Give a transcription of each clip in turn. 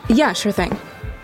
Yeah, sure thing.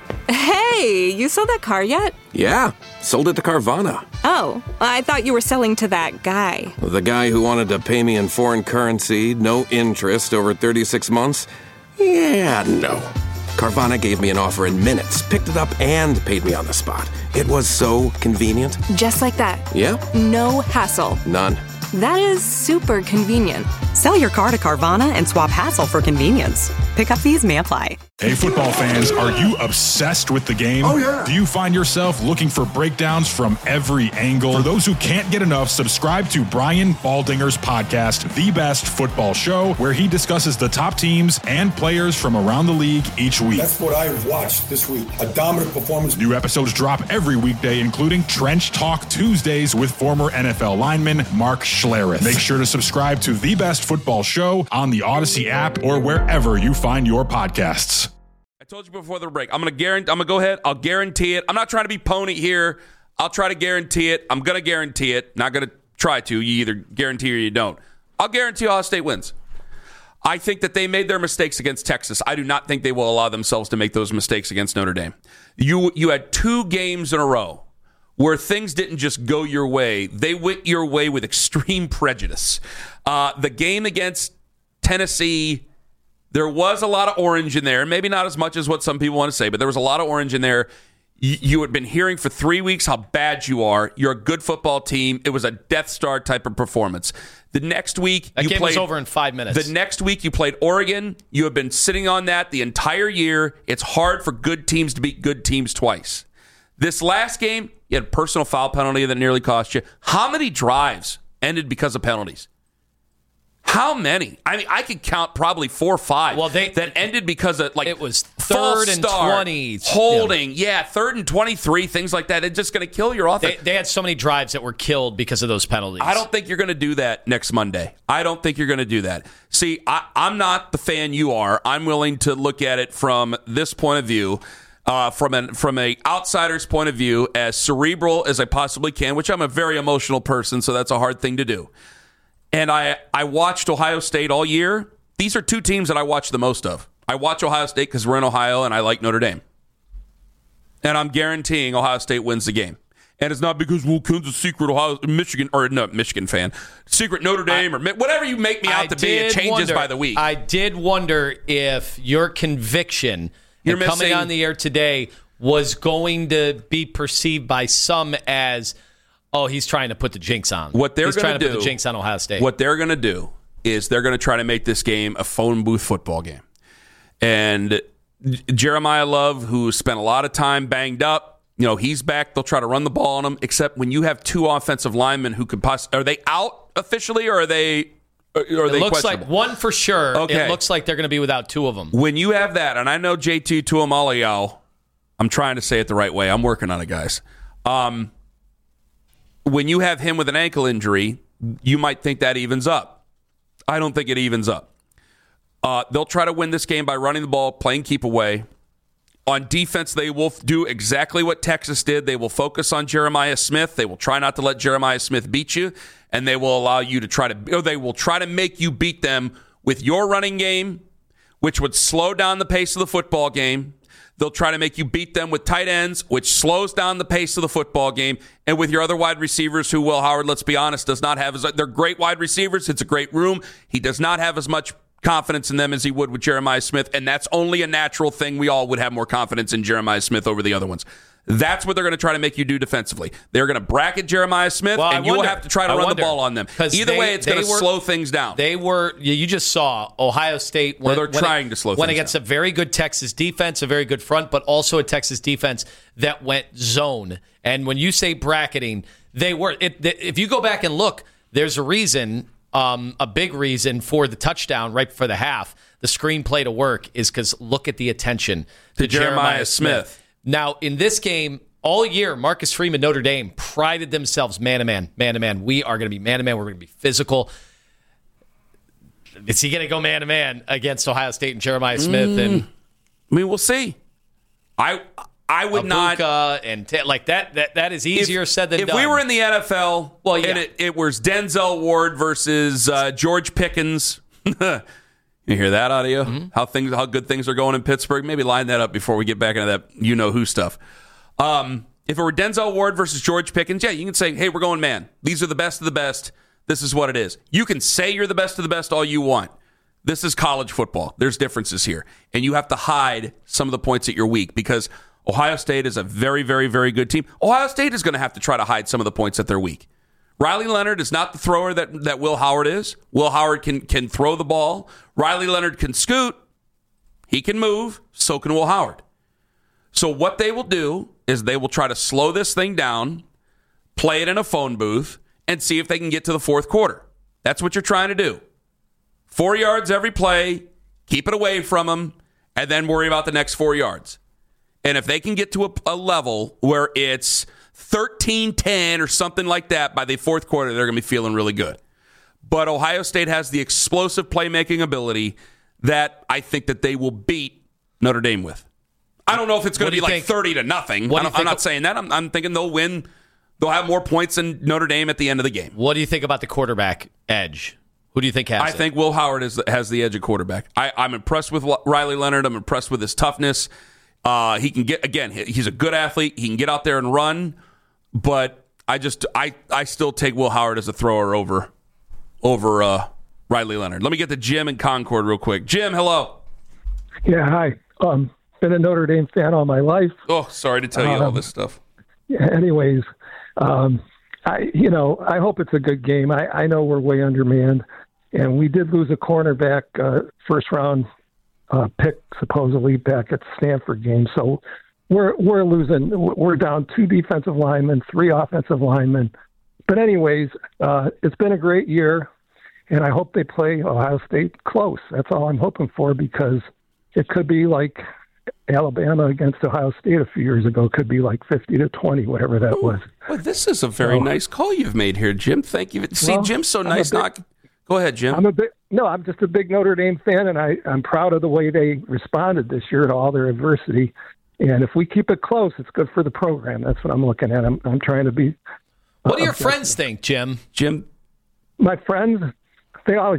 Hey, you sold that car yet? Yeah, sold it to Carvana. Oh, I thought you were selling to that guy. The guy who wanted to pay me in foreign currency, no interest, over 36 months? Yeah, no. Carvana gave me an offer in minutes, picked it up, and paid me on the spot. It was so convenient. Just like that. Yep. No hassle. None. That is super convenient. Sell your car to Carvana and swap hassle for convenience. Pickup fees may apply. Hey, football fans, are you obsessed with the game? Oh, yeah. Do you find yourself looking for breakdowns from every angle? For those who can't get enough, subscribe to Brian Baldinger's podcast, The Best Football Show, where he discusses the top teams and players from around the league each week. That's what I watched this week. A dominant performance. New episodes drop every weekday, including Trench Talk Tuesdays with former NFL lineman Mark Schlereth. Make sure to subscribe to The Best Football Show on the Odyssey app or wherever you find your podcasts. I told you before the break. I'm going to go ahead. I'll guarantee it. I'm not trying to be pony here. I'll try to guarantee it. I'm going to guarantee it. Not going to try to. You either guarantee or you don't. I'll guarantee Ohio State wins. I think that they made their mistakes against Texas. I do not think they will allow themselves to make those mistakes against Notre Dame. You had 2 games in a row where things didn't just go your way. They went your way with extreme prejudice. The game against Tennessee, there was a lot of orange in there. Maybe not as much as what some people want to say, but there was a lot of orange in there. You had been hearing for 3 weeks how bad you are. You're a good football team. It was a Death Star type of performance. The next week, that game was over in 5 minutes. The next week, you played Oregon. You have been sitting on that the entire year. It's hard for good teams to beat good teams twice. This last game, you had a personal foul penalty that nearly cost you. How many drives ended because of penalties? How many? I mean, I could count probably 4 or 5 that ended because of, like, it was third and 20. Holding. Yeah, 3rd and 23, things like that. It's just going to kill your offense. They had so many drives that were killed because of those penalties. I don't think you're going to do that next Monday. I don't think you're going to do that. See, I'm not the fan you are. I'm willing to look at it from this point of view. From an outsider's point of view, as cerebral as I possibly can, which I'm a very emotional person, so that's a hard thing to do. And I watched Ohio State all year. These are 2 teams that I watch the most of. I watch Ohio State because we're in Ohio, and I like Notre Dame. And I'm guaranteeing Ohio State wins the game. And it's not because, well, Kansas secret Michigan fan, secret Notre Dame, or whatever you make me out to be. It changes by the week. I did wonder if your conviction coming on the air today was going to be perceived by some as, oh, he's trying to put the jinx on. He's trying to put the jinx on Ohio State. What they're going to do is they're going to try to make this game a phone booth football game. And Jeremiah Love, who spent a lot of time banged up, he's back. They'll try to run the ball on him, except when you have 2 offensive linemen who could possibly... Are they out officially, or are they... It looks like one for sure. Okay. It looks like they're going to be without 2 of them. When you have that, and I know JT Tuamaleau, I'm trying to say it the right way. I'm working on it, guys. When you have him with an ankle injury, you might think that evens up. I don't think it evens up. They'll try to win this game by running the ball, playing keep away. On defense, they will do exactly what Texas did. They will focus on Jeremiah Smith. They will try not to let Jeremiah Smith beat you, and they will allow you to they will try to make you beat them with your running game, which would slow down the pace of the football game. They'll try to make you beat them with tight ends, which slows down the pace of the football game, and with your other wide receivers, who Will Howard, let's be honest, does not have they're great wide receivers. It's a great room. He does not have as much confidence in them as he would with Jeremiah Smith, and that's only a natural thing. We all would have more confidence in Jeremiah Smith over the other ones. That's what they're going to try to make you do defensively. They're going to bracket Jeremiah Smith, and you'll have to try to run the ball on them. Either way, it's going to slow things down. You just saw Ohio State they're trying to slow things down. Went against a very good Texas defense, a very good front, but also a Texas defense that went zone. And when you say bracketing, they were. If you go back and look, there's a reason. A big reason for the touchdown right before the half, the screenplay to work, is because look at the attention to Jeremiah Smith. Now, in this game, all year, Marcus Freeman, Notre Dame, prided themselves man-to-man. We are going to be man-to-man. We're going to be physical. Is he going to go man-to-man against Ohio State and Jeremiah Smith? And we'll see. I would not, and like that. That is easier said than done. If we were in the NFL, and it was Denzel Ward versus George Pickens, You hear that audio? Mm-hmm. How good things are going in Pittsburgh? Maybe line that up before we get back into that you-know-who stuff. If it were Denzel Ward versus George Pickens, yeah, you can say, hey, we're going man. These are the best of the best. This is what it is. You can say you're the best of the best all you want. This is college football. There's differences here. And you have to hide some of the points that you're weak because Ohio State is a very, very, very good team. Ohio State is going to have to try to hide some of the points that they're weak. Riley Leonard is not the thrower that Will Howard is. Will Howard can throw the ball. Riley Leonard can scoot. He can move. So can Will Howard. So what they will do is they will try to slow this thing down, play it in a phone booth, and see if they can get to the fourth quarter. That's what you're trying to do. 4 yards every play, keep it away from them, and then worry about the next 4 yards. And if they can get to a level where it's 13-10 or something like that by the fourth quarter, they're going to be feeling really good. But Ohio State has the explosive playmaking ability that I think that they will beat Notre Dame with. I don't know if it's going to be like 30-0. I'm not saying that. I'm thinking they'll win. They'll have more points than Notre Dame at the end of the game. What do you think about the quarterback edge? Who do you think has it? I think Will Howard has the edge at quarterback. I'm impressed with Riley Leonard. I'm impressed with his toughness. He can get, again, he's a good athlete. He can get out there and run. But I still take Will Howard as a thrower over Riley Leonard. Let me get to Jim in Concord real quick. Jim, hello. Yeah, hi. Been a Notre Dame fan all my life. Oh, sorry to tell you all this stuff. Yeah, anyways, I hope it's a good game. I know we're way undermanned, and we did lose a cornerback first round pick supposedly back at the Stanford game. So we're losing. We're down 2 defensive linemen, 3 offensive linemen. But anyways, it's been a great year, and I hope they play Ohio State close. That's all I'm hoping for, because it could be like Alabama against Ohio State a few years ago. Could be like 50-20, whatever that was. Well, this is a very nice call you've made here, Jim. Thank you. See, Jim's so nice. Go ahead, Jim. I'm just a big Notre Dame fan, and I'm proud of the way they responded this year to all their adversity. And if we keep it close, it's good for the program. That's what I'm looking at. I'm trying to be. What do your friends think, Jim? My friends, they always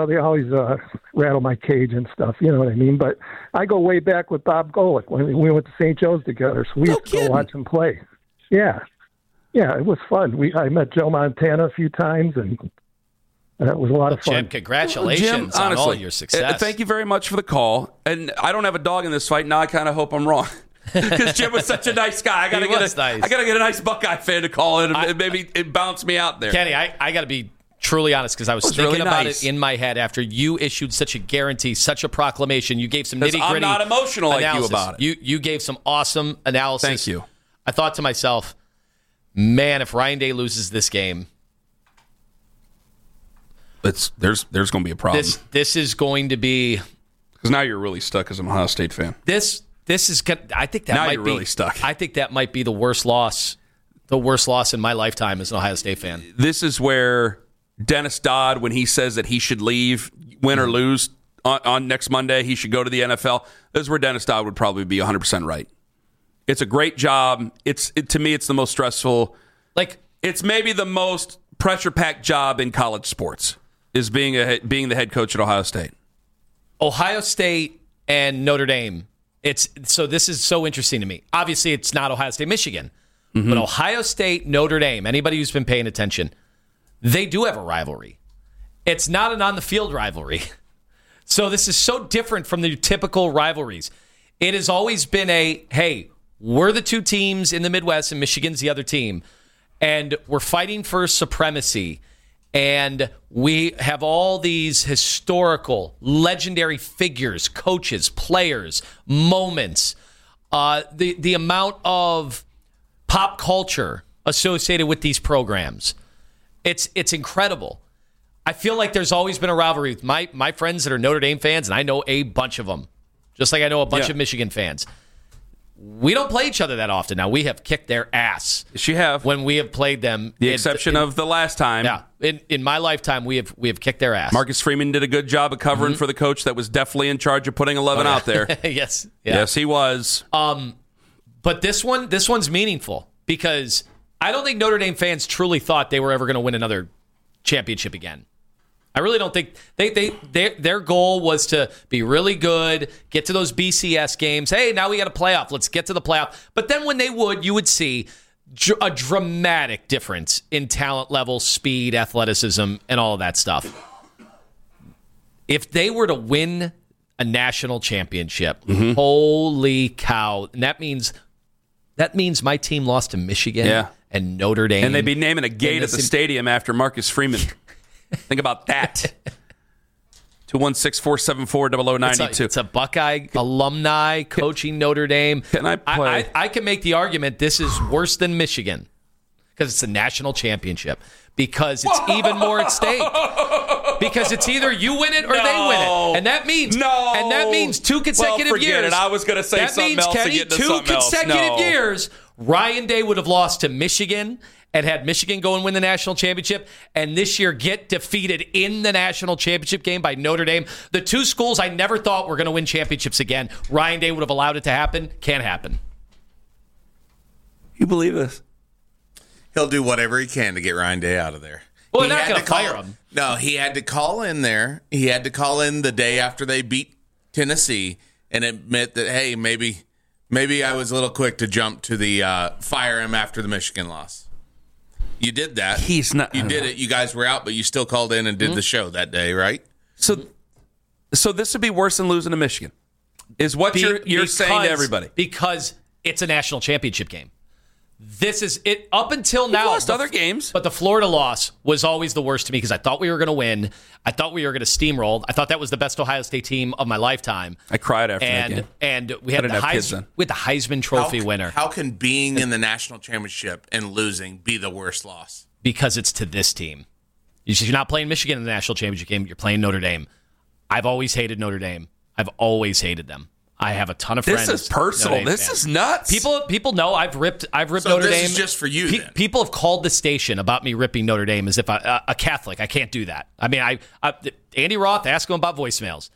rattle my cage and stuff. You know what I mean? But I go way back with Bob Golick when we went to St. Joe's together. So we used to go watch him play. Yeah, it was fun. I met Joe Montana a few times, and it was a lot of fun. Jim, congratulations on all your success. Thank you very much for the call. And I don't have a dog in this fight. Now I kind of hope I'm wrong. Because Jim was such a nice guy. I got to get a nice Buckeye fan to call in and maybe it bounced me out there. Kenny, I got to be truly honest, because I was thinking really about it in my head after you issued such a guarantee, such a proclamation. You gave some nitty-gritty I'm not emotional analysis. Like you about it. You gave some awesome analysis. Thank you. I thought to myself, man, if Ryan Day loses this game, there's going to be a problem. This is going to be, because now you're really stuck as an Ohio State fan. This is. I think that now might you're be really stuck. I think that might be the worst loss in my lifetime as an Ohio State fan. This is where Dennis Dodd, when he says that he should leave, win or lose on next Monday, he should go to the NFL. This is where Dennis Dodd would probably be 100% right. It's a great job. To me, it's the most stressful. It's maybe the most pressure-packed job in college sports is being the head coach at Ohio State. Ohio State and Notre Dame. This is so interesting to me. Obviously, it's not Ohio State, Michigan, but Ohio State, Notre Dame. Anybody who's been paying attention, they do have a rivalry. It's not an on-the-field rivalry. So this is so different from the typical rivalries. It has always been hey, we're the 2 teams in the Midwest and Michigan's the other team, and we're fighting for supremacy. And we have all these historical, legendary figures, coaches, players, moments, the amount of pop culture associated with these programs. It's incredible. I feel like there's always been a rivalry with my friends that are Notre Dame fans, and I know a bunch of them, just like I know a bunch of Michigan fans. We don't play each other that often. Now, we have kicked their ass. Yes, you have. When we have played them. The exception of the last time. Yeah. In my lifetime, we have kicked their ass. Marcus Freeman did a good job of covering for the coach that was definitely in charge of putting 11 out there. Yes. Yeah. Yes, he was. But this one's meaningful because I don't think Notre Dame fans truly thought they were ever going to win another championship again. I really don't think their goal was to be really good, get to those BCS games. Hey, now we got a playoff. Let's get to the playoff. But then when they would, you would see a dramatic difference in talent level, speed, athleticism, and all of that stuff. If they were to win a national championship, holy cow. And that means my team lost to Michigan and Notre Dame. And they'd be naming a gate at the stadium after Marcus Freeman. Think about that. 216-474-0092. It's a Buckeye alumni coaching Notre Dame. Can I play? I can make the argument this is worse than Michigan because it's a national championship. Because it's even more at stake. Because it's either you win it or they win it, and that means 2 consecutive years. It. I was going to say that something means, else. Kenny, to get into 2 consecutive years. Ryan Day would have lost to Michigan and had Michigan go and win the national championship, and this year get defeated in the national championship game by Notre Dame. The 2 schools I never thought were going to win championships again. Ryan Day would have allowed it to happen. Can't happen. You believe this? He'll do whatever he can to get Ryan Day out of there. Well, they're not going to fire him. No, he had to call in there. He had to call in the day after they beat Tennessee and admit that, hey, maybe I was a little quick to jump to the fire him after the Michigan loss. You did that. He's not. You did it. You guys were out, but you still called in and did the show that day, right? So this would be worse than losing to Michigan, is what you're saying to everybody. Because it's a national championship game. This is it up until now. Lost other games. But the Florida loss was always the worst to me because I thought we were going to win. I thought we were going to steamroll. I thought that was the best Ohio State team of my lifetime. I cried after that game. And we had the Heisman Trophy winner. How can being in the national championship and losing be the worst loss? Because it's to this team. You're not playing Michigan in the national championship game. You're playing Notre Dame. I've always hated Notre Dame. I've always hated them. I have a ton of friends. This is personal. This is nuts. People know I've ripped so Notre Dame. This is just for you. Then. People have called the station about me ripping Notre Dame as if a Catholic. I can't do that. I mean, Andy Roth, ask him about voicemails.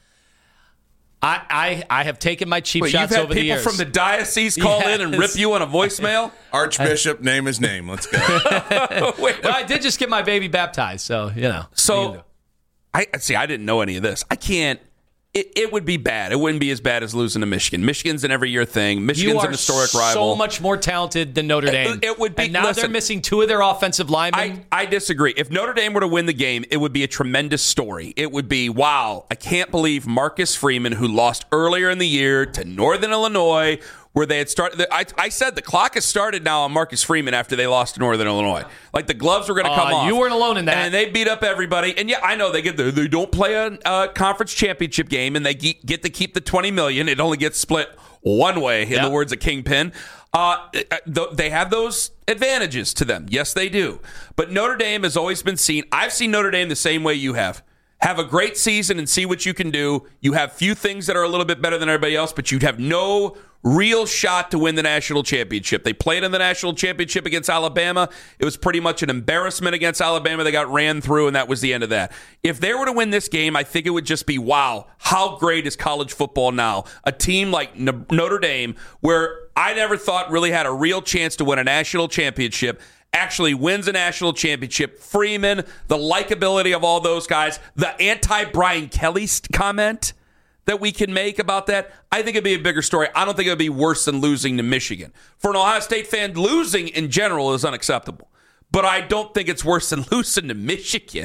I have taken my cheap shots over the years. You've had people from the diocese call in and rip you on a voicemail? Archbishop, name his name. Let's go. Well, I did just get my baby baptized, so you know. So I didn't know any of this. I can't. It would be bad. It wouldn't be as bad as losing to Michigan. Michigan's an every year thing. Michigan's an historic rival. So much more talented than Notre Dame. It would be. And now they're missing 2 of their offensive linemen. I disagree. If Notre Dame were to win the game, it would be a tremendous story. It would be, wow, I can't believe Marcus Freeman, who lost earlier in the year to Northern Illinois, where they had started. I said the clock has started now on Marcus Freeman after they lost to Northern Illinois. Like the gloves were going to come off. You weren't alone in that. And they beat up everybody. And yeah, I know they don't play a conference championship game, and they get to keep the $20 million. It only gets split one way, in the words of Kingpin. They have those advantages to them. Yes, they do. But Notre Dame has always been seen. I've seen Notre Dame the same way you have. Have a great season and see what you can do. You have few things that are a little bit better than everybody else, but you'd have no real shot to win the national championship. They played in the national championship against Alabama. It was pretty much an embarrassment against Alabama. They got ran through, and that was the end of that. If they were to win this game, I think it would just be, wow, how great is college football now? A team like Notre Dame, where I never thought really had a real chance to win a national championship, actually wins a national championship. Freeman, the likability of all those guys, the anti-Brian Kelly comment that we can make about that, I think it'd be a bigger story. I don't think it would be worse than losing to Michigan. For an Ohio State fan, losing in general is unacceptable. But I don't think it's worse than losing to Michigan.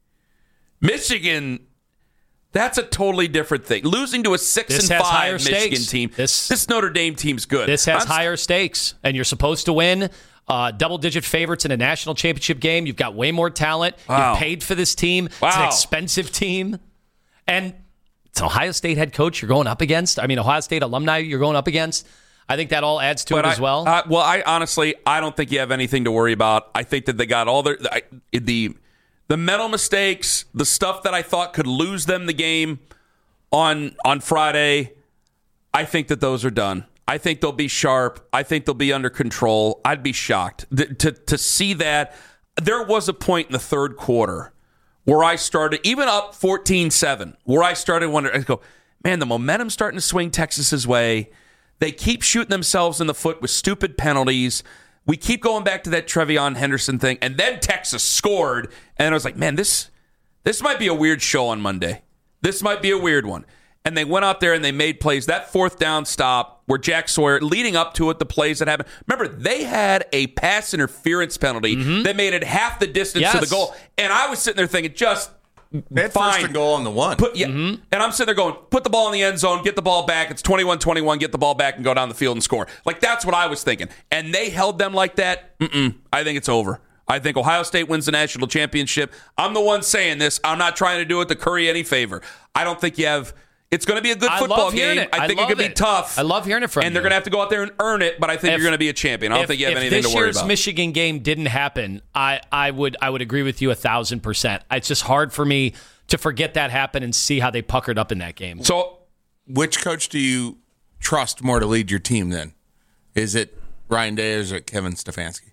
Michigan, that's a totally different thing. Losing to a 6-5 Michigan team. This Notre Dame team's good. This has higher stakes, and you're supposed to win. Double-digit favorites in a national championship game. You've got way more talent. Wow. You've paid for this team. Wow. It's an expensive team. And it's an Ohio State head coach you're going up against. I mean, Ohio State alumni you're going up against. I think that all adds to it as well. I honestly, I don't think you have anything to worry about. I think that they got all the mental mistakes, the stuff that I thought could lose them the game on Friday. I think that those are done. I think they'll be sharp. I think they'll be under control. I'd be shocked to see that. There was a point in the third quarter where I started, even up 14-7, where I started wondering, I go, man, the momentum's starting to swing Texas's way. They keep shooting themselves in the foot with stupid penalties. We keep going back to that Trevion Henderson thing, and then Texas scored, and I was like, man, this this might be a weird show on Monday. This might be a weird one. And they went out there and they made plays. That fourth down stop where Jack Sawyer, leading up to it, the plays that happened. Remember, they had a pass interference penalty that made it half the distance to the goal. And I was sitting there thinking, just fine. First and goal on the one. And I'm sitting there going, put the ball in the end zone, get the ball back. It's 21-21, get the ball back and go down the field and score. Like, that's what I was thinking. And they held them like that. I think it's over. I think Ohio State wins the national championship. I'm the one saying this. I'm not trying to do it to curry any favor. I don't think you have... It's going to be a good football game. I think it could be tough. I love hearing it from you. And they're going to have to go out there and earn it, but I think you're going to be a champion. I don't think you have anything to worry about. If this year's Michigan game didn't happen, I would agree with you 1,000%. It's just hard for me to forget that happened and see how they puckered up in that game. So, which coach do you trust more to lead your team then? Is it Ryan Day or is it Kevin Stefanski?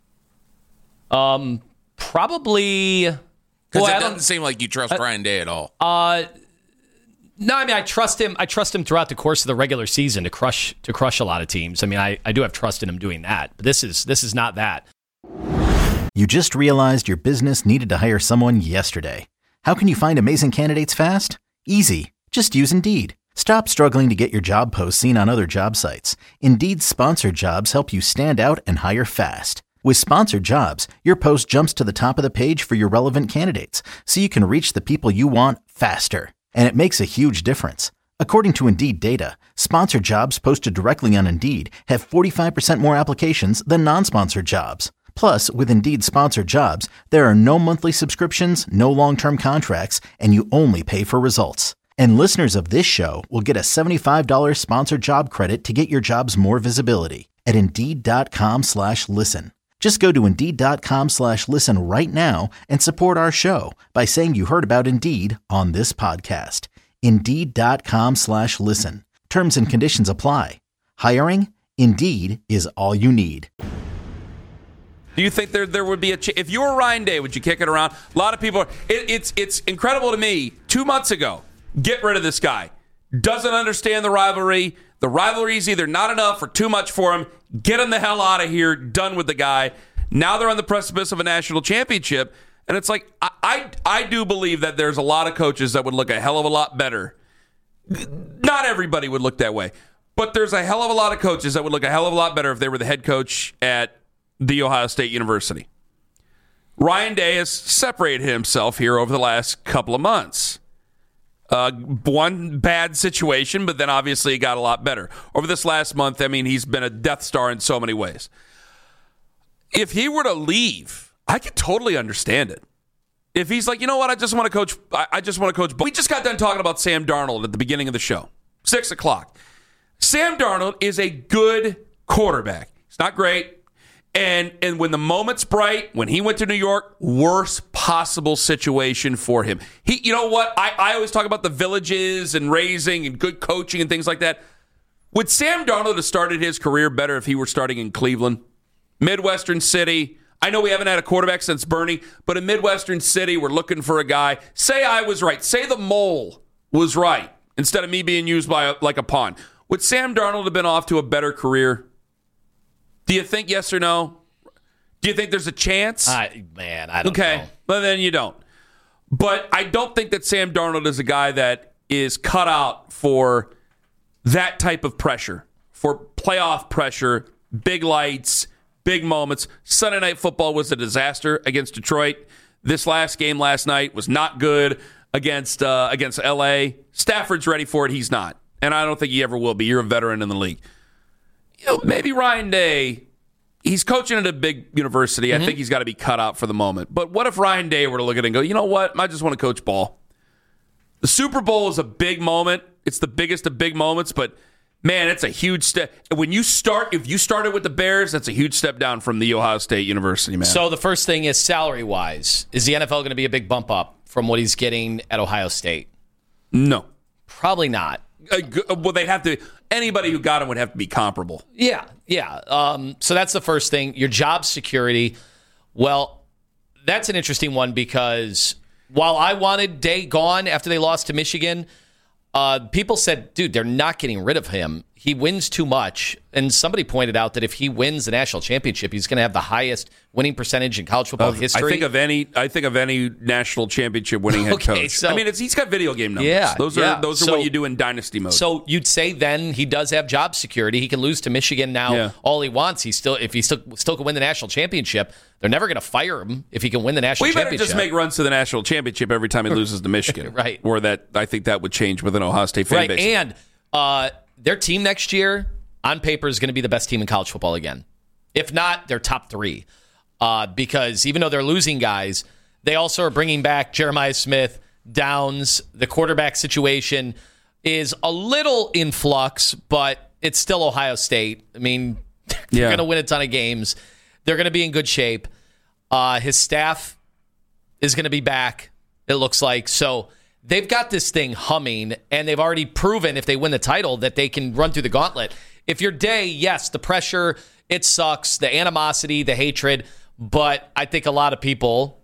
Probably... Because it doesn't seem like you trust Ryan Day at all. No, I mean, I trust him. I trust him throughout the course of the regular season to crush a lot of teams. I mean, I do have trust in him doing that. But this is not that. You just realized your business needed to hire someone yesterday. How can you find amazing candidates fast? Easy. Just use Indeed. Stop struggling to get your job posts seen on other job sites. Indeed's sponsored jobs help you stand out and hire fast. With sponsored jobs, your post jumps to the top of the page for your relevant candidates, so you can reach the people you want faster. And it makes a huge difference. According to Indeed data, sponsored jobs posted directly on Indeed have 45% more applications than non-sponsored jobs. Plus, with Indeed sponsored jobs, there are no monthly subscriptions, no long-term contracts, and you only pay for results. And listeners of this show will get a $75 sponsored job credit to get your jobs more visibility at Indeed.com/listen. Just go to Indeed.com/listen right now and support our show by saying you heard about Indeed on this podcast. Indeed.com/listen. Terms and conditions apply. Hiring? Indeed is all you need. Do you think there would be if you were Ryan Day, would you kick it around? A lot of people, it's incredible to me. 2 months ago, get rid of this guy. Doesn't understand the rivalry. The rivalry is either not enough or too much for him. Get him the hell out of here. Done with the guy. Now they're on the precipice of a national championship. And it's like, I do believe that there's a lot of coaches that would look a hell of a lot better. Not everybody would look that way. But there's a hell of a lot of coaches that would look a hell of a lot better if they were the head coach at The Ohio State University. Ryan Day has separated himself here over the last couple of months. One bad situation, but then obviously it got a lot better. Over this last month, I mean, he's been a Death Star in so many ways. If he were to leave, I could totally understand it. If he's like, you know what, I just want to coach. We just got done talking about Sam Darnold at the beginning of the show. 6 o'clock. Sam Darnold is a good quarterback. He's not great. And when the moment's bright, when he went to New York, worst possible situation for him. You know what? I always talk about the villages and raising and good coaching and things like that. Would Sam Darnold have started his career better if he were starting in Cleveland? Midwestern city. I know we haven't had a quarterback since Bernie, but in Midwestern city, we're looking for a guy. Say I was right. Say the mole was right instead of me being used by like a pawn. Would Sam Darnold have been off to a better career? Do you think yes or no? Do you think there's a chance? I don't know. Okay, well then you don't. But I don't think that Sam Darnold is a guy that is cut out for that type of pressure, for playoff pressure, big lights, big moments. Sunday Night Football was a disaster against Detroit. This last game last night was not good against L.A. Stafford's ready for it. He's not. And I don't think he ever will be. You're a veteran in the league. You know, maybe Ryan Day, he's coaching at a big university. I think he's got to be cut out for the moment. But what if Ryan Day were to look at it and go, you know what? I just want to coach ball. The Super Bowl is a big moment. It's the biggest of big moments, but man, it's a huge step. If you started with the Bears, that's a huge step down from the Ohio State University, man. So the first thing is salary-wise. Is the NFL going to be a big bump up from what he's getting at Ohio State? No. Probably not. Well, they'd have to. Anybody who got him would have to be comparable. Yeah. So that's the first thing. Your job security. Well, that's an interesting one because while I wanted Day gone after they lost to Michigan, people said, dude, they're not getting rid of him. he wins too much. And somebody pointed out that if he wins the national championship, he's going to have the highest winning percentage in college football history. I think of any national championship winning head coach. So, he's got video game numbers. Yeah, those are what you do in dynasty mode. So you'd say then he does have job security. He can lose to Michigan now all he wants. If he still can win the national championship, they're never going to fire him if he can win the national championship. We better just make runs to the national championship every time he loses to Michigan. Right. Or that I think that would change with an Ohio State fan base. And their team next year, on paper, is going to be the best team in college football again. If not, they're top 3. Because even though they're losing guys, they also are bringing back Jeremiah Smith, Downs. The quarterback situation is a little in flux, but it's still Ohio State. I mean, they're going to win a ton of games. They're going to be in good shape. His staff is going to be back, it looks like. So they've got this thing humming, and they've already proven if they win the title that they can run through the gauntlet. If your day, yes, the pressure, it sucks, the animosity, the hatred, but I think a lot of people,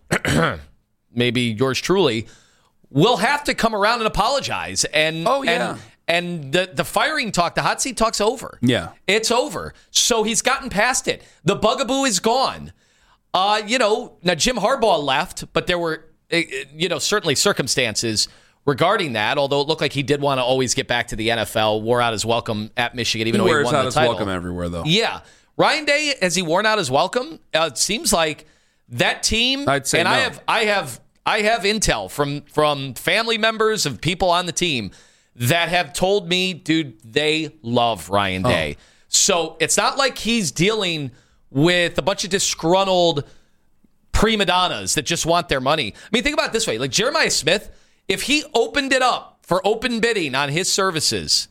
maybe yours truly, will have to come around and apologize. And and the firing talk, the hot seat talk's over. Yeah. It's over. So he's gotten past it. The bugaboo is gone. Now Jim Harbaugh left, but there were certainly circumstances regarding that, although it looked like he did want to always get back to the NFL, wore out his welcome at Michigan, even though he won the title. He wears out his welcome everywhere, though. Yeah. Ryan Day, has he worn out his welcome? It seems like that team, I'd say and no. I have intel from family members of people on the team that have told me, dude, they love Ryan Day. So it's not like he's dealing with a bunch of disgruntled prima donnas that just want their money. I mean, think about it this way. Like Jeremiah Smith, if he opened it up for open bidding on his services,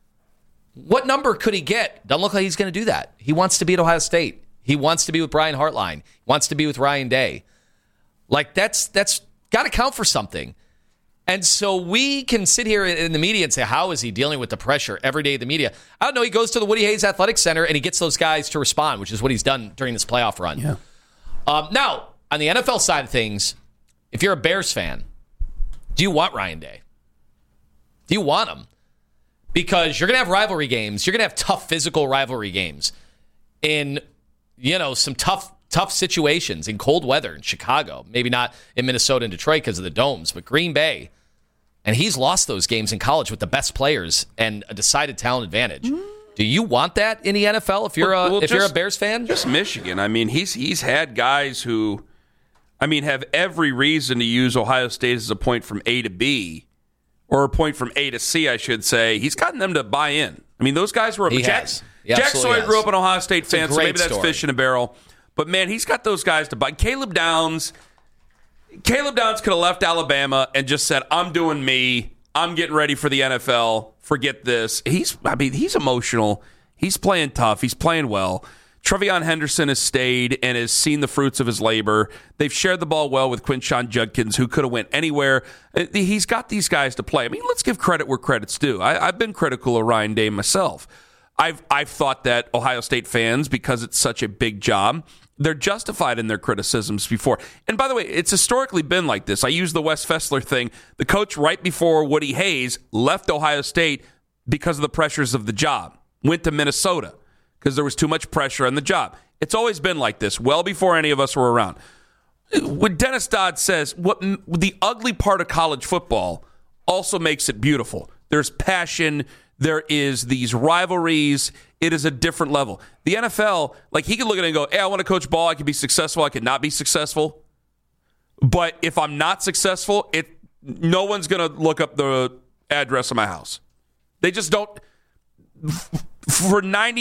what number could he get? Doesn't look like he's going to do that. He wants to be at Ohio State. He wants to be with Brian Hartline. He wants to be with Ryan Day. Like, that's got to count for something. And so we can sit here in the media and say, how is he dealing with the pressure every day of the media? I don't know. He goes to the Woody Hayes Athletic Center and he gets those guys to respond, which is what he's done during this playoff run. Yeah. Now, on the NFL side of things, if you're a Bears fan, do you want Ryan Day? Do you want him? Because you're going to have rivalry games. You're going to have tough physical rivalry games in, some tough situations in cold weather in Chicago. Maybe not in Minnesota and Detroit because of the domes, but Green Bay. And he's lost those games in college with the best players and a decided talent advantage. Do you want that in the NFL if you're a Bears fan? Just Michigan. I mean, he's had guys who, have every reason to use Ohio State as a point from A to B, or a point from A to C, I should say. He's gotten them to buy in. I mean, those guys were... Jack Sawyer grew up an Ohio State fan, so maybe that's fish in a barrel. But, man, he's got those guys to buy. Caleb Downs could have left Alabama and just said, I'm doing me. I'm getting ready for the NFL. Forget this. He's emotional. He's playing tough. He's playing well. Trevion Henderson has stayed and has seen the fruits of his labor. They've shared the ball well with Quinshon Judkins, who could have went anywhere. He's got these guys to play. I mean, let's give credit where credit's due. I've been critical of Ryan Day myself. I've thought that Ohio State fans, because it's such a big job, they're justified in their criticisms before. And by the way, it's historically been like this. I use the Wes Fessler thing. The coach right before Woody Hayes left Ohio State because of the pressures of the job. Went to Minnesota because there was too much pressure on the job. It's always been like this, well before any of us were around. When Dennis Dodd says, what the ugly part of college football also makes it beautiful. There's passion. There is these rivalries. It is a different level. The NFL, like, he could look at it and go, hey, I want to coach ball. I could be successful. I could not be successful. But if I'm not successful, no one's going to look up the address of my house. They just don't. For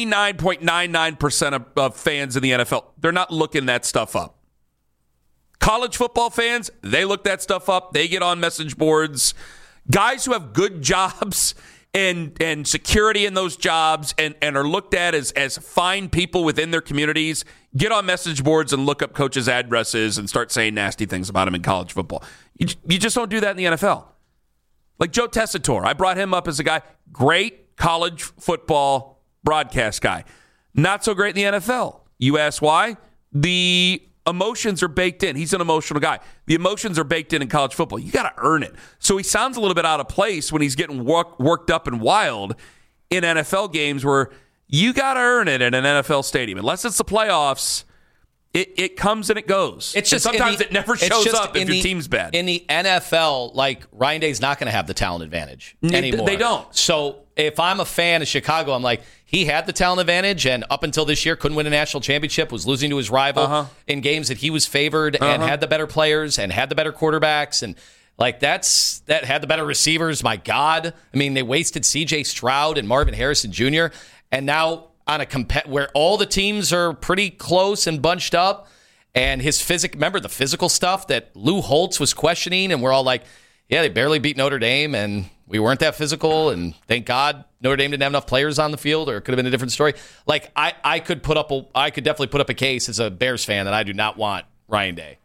99.99% of fans in the NFL, they're not looking that stuff up. College football fans, they look that stuff up. They get on message boards. Guys who have good jobs and security in those jobs and are looked at as fine people within their communities, get on message boards and look up coaches' addresses and start saying nasty things about them in college football. You just don't do that in the NFL. Like Joe Tessitore, I brought him up as a guy, great college football broadcast guy. Not so great in the NFL. You ask why? The emotions are baked in. He's an emotional guy. The emotions are baked in college football. You got to earn it. So he sounds a little bit out of place when he's getting worked up and wild in NFL games where you got to earn it in an NFL stadium. Unless it's the playoffs, it comes and it goes. It's just sometimes it never shows up if your team's bad. In the NFL, like Ryan Day's not going to have the talent advantage anymore. They don't. So if I'm a fan of Chicago, I'm like, he had the talent advantage, and up until this year couldn't win a national championship, was losing to his rival in games that he was favored and had the better players and had the better quarterbacks and like that had the better receivers. My God. I mean, they wasted C.J. Stroud and Marvin Harrison Jr., and now on a where all the teams are pretty close and bunched up, and his remember the physical stuff that Lou Holtz was questioning, and we're all like, yeah, they barely beat Notre Dame, and we weren't that physical, and thank God Notre Dame didn't have enough players on the field, or it could have been a different story. Like I could definitely put up a case as a Bears fan that I do not want Ryan Day.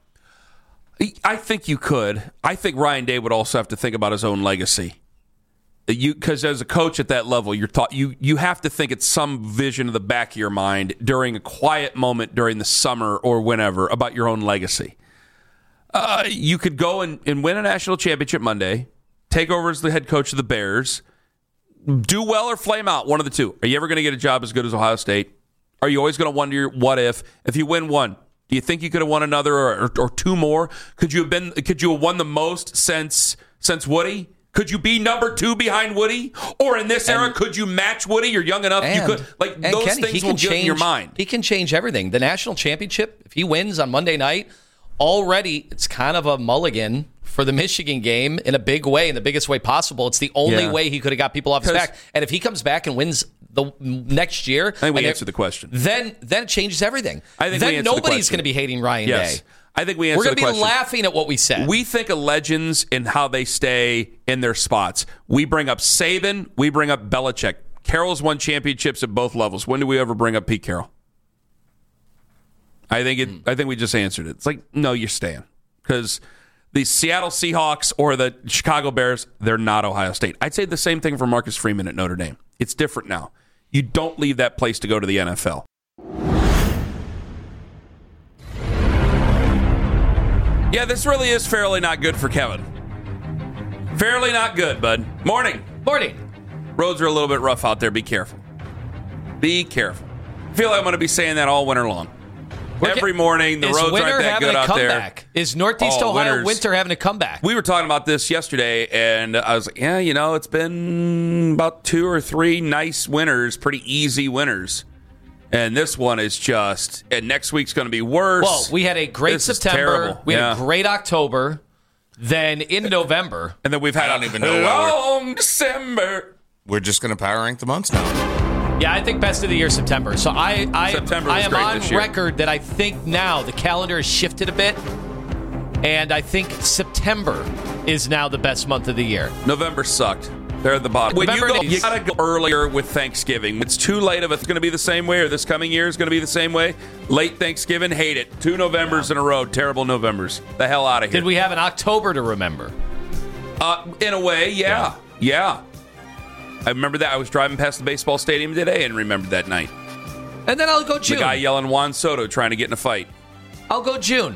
I think you could. I think Ryan Day would also have to think about his own legacy. Because as a coach at that level, you have to think it's some vision of the back of your mind during a quiet moment during the summer or whenever about your own legacy. You could go and win a national championship Monday, take over as the head coach of the Bears, do well or flame out, one of the two. Are you ever going to get a job as good as Ohio State? Are you always going to wonder what if you win one? Do you think you could have won another or two more? Could you have won the most since Woody? Could you be number 2 behind Woody? Or in this era, could you match Woody? You're young enough. You could. Like those Kenny, things will get in your mind. He can change everything. The national championship, if he wins on Monday night, already it's kind of a mulligan for the Michigan game in a big way, in the biggest way possible. It's the only way he could have got people off his back. And if he comes back and wins the next year, I think we answered the question. Then it changes everything. I think then nobody's going to be hating Ryan Day. I think we answered the question. We're going to be laughing at what we said. We think of legends and how they stay in their spots. We bring up Saban. We bring up Belichick. Carroll's won championships at both levels. When do we ever bring up Pete Carroll? I think we just answered it. It's like, no, you're staying. Because the Seattle Seahawks or the Chicago Bears, they're not Ohio State. I'd say the same thing for Marcus Freeman at Notre Dame. It's different now. You don't leave that place to go to the NFL. Yeah, this really is fairly not good for Kevin. Fairly not good, bud. Morning. Roads are a little bit rough out there. Be careful. Be careful. I feel like I'm going to be saying that all winter long. Every morning, the roads aren't that good out there. Is Northeast Ohio winter having a comeback? We were talking about this yesterday, and I was like, yeah, it's been about 2 or 3 nice winters, pretty easy winters. And this one is just, and next week's going to be worse. Well, we had a great September. We had a great October. Then in November. And then we've had a long December. We're just going to power rank the months now. Yeah, I think best of the year September. So I am on record that I think now the calendar has shifted a bit. And I think September is now the best month of the year. November sucked. They're at the bottom. When you got to go earlier with Thanksgiving. It's too late if it's going to be the same way, or this coming year is going to be the same way. Late Thanksgiving, hate it. 2 Novembers in a row. Terrible Novembers. The hell out of here. Did we have an October to remember? In a way, yeah. I remember that. I was driving past the baseball stadium today and remembered that night. And then I'll go June. The guy yelling Juan Soto trying to get in a fight. I'll go June.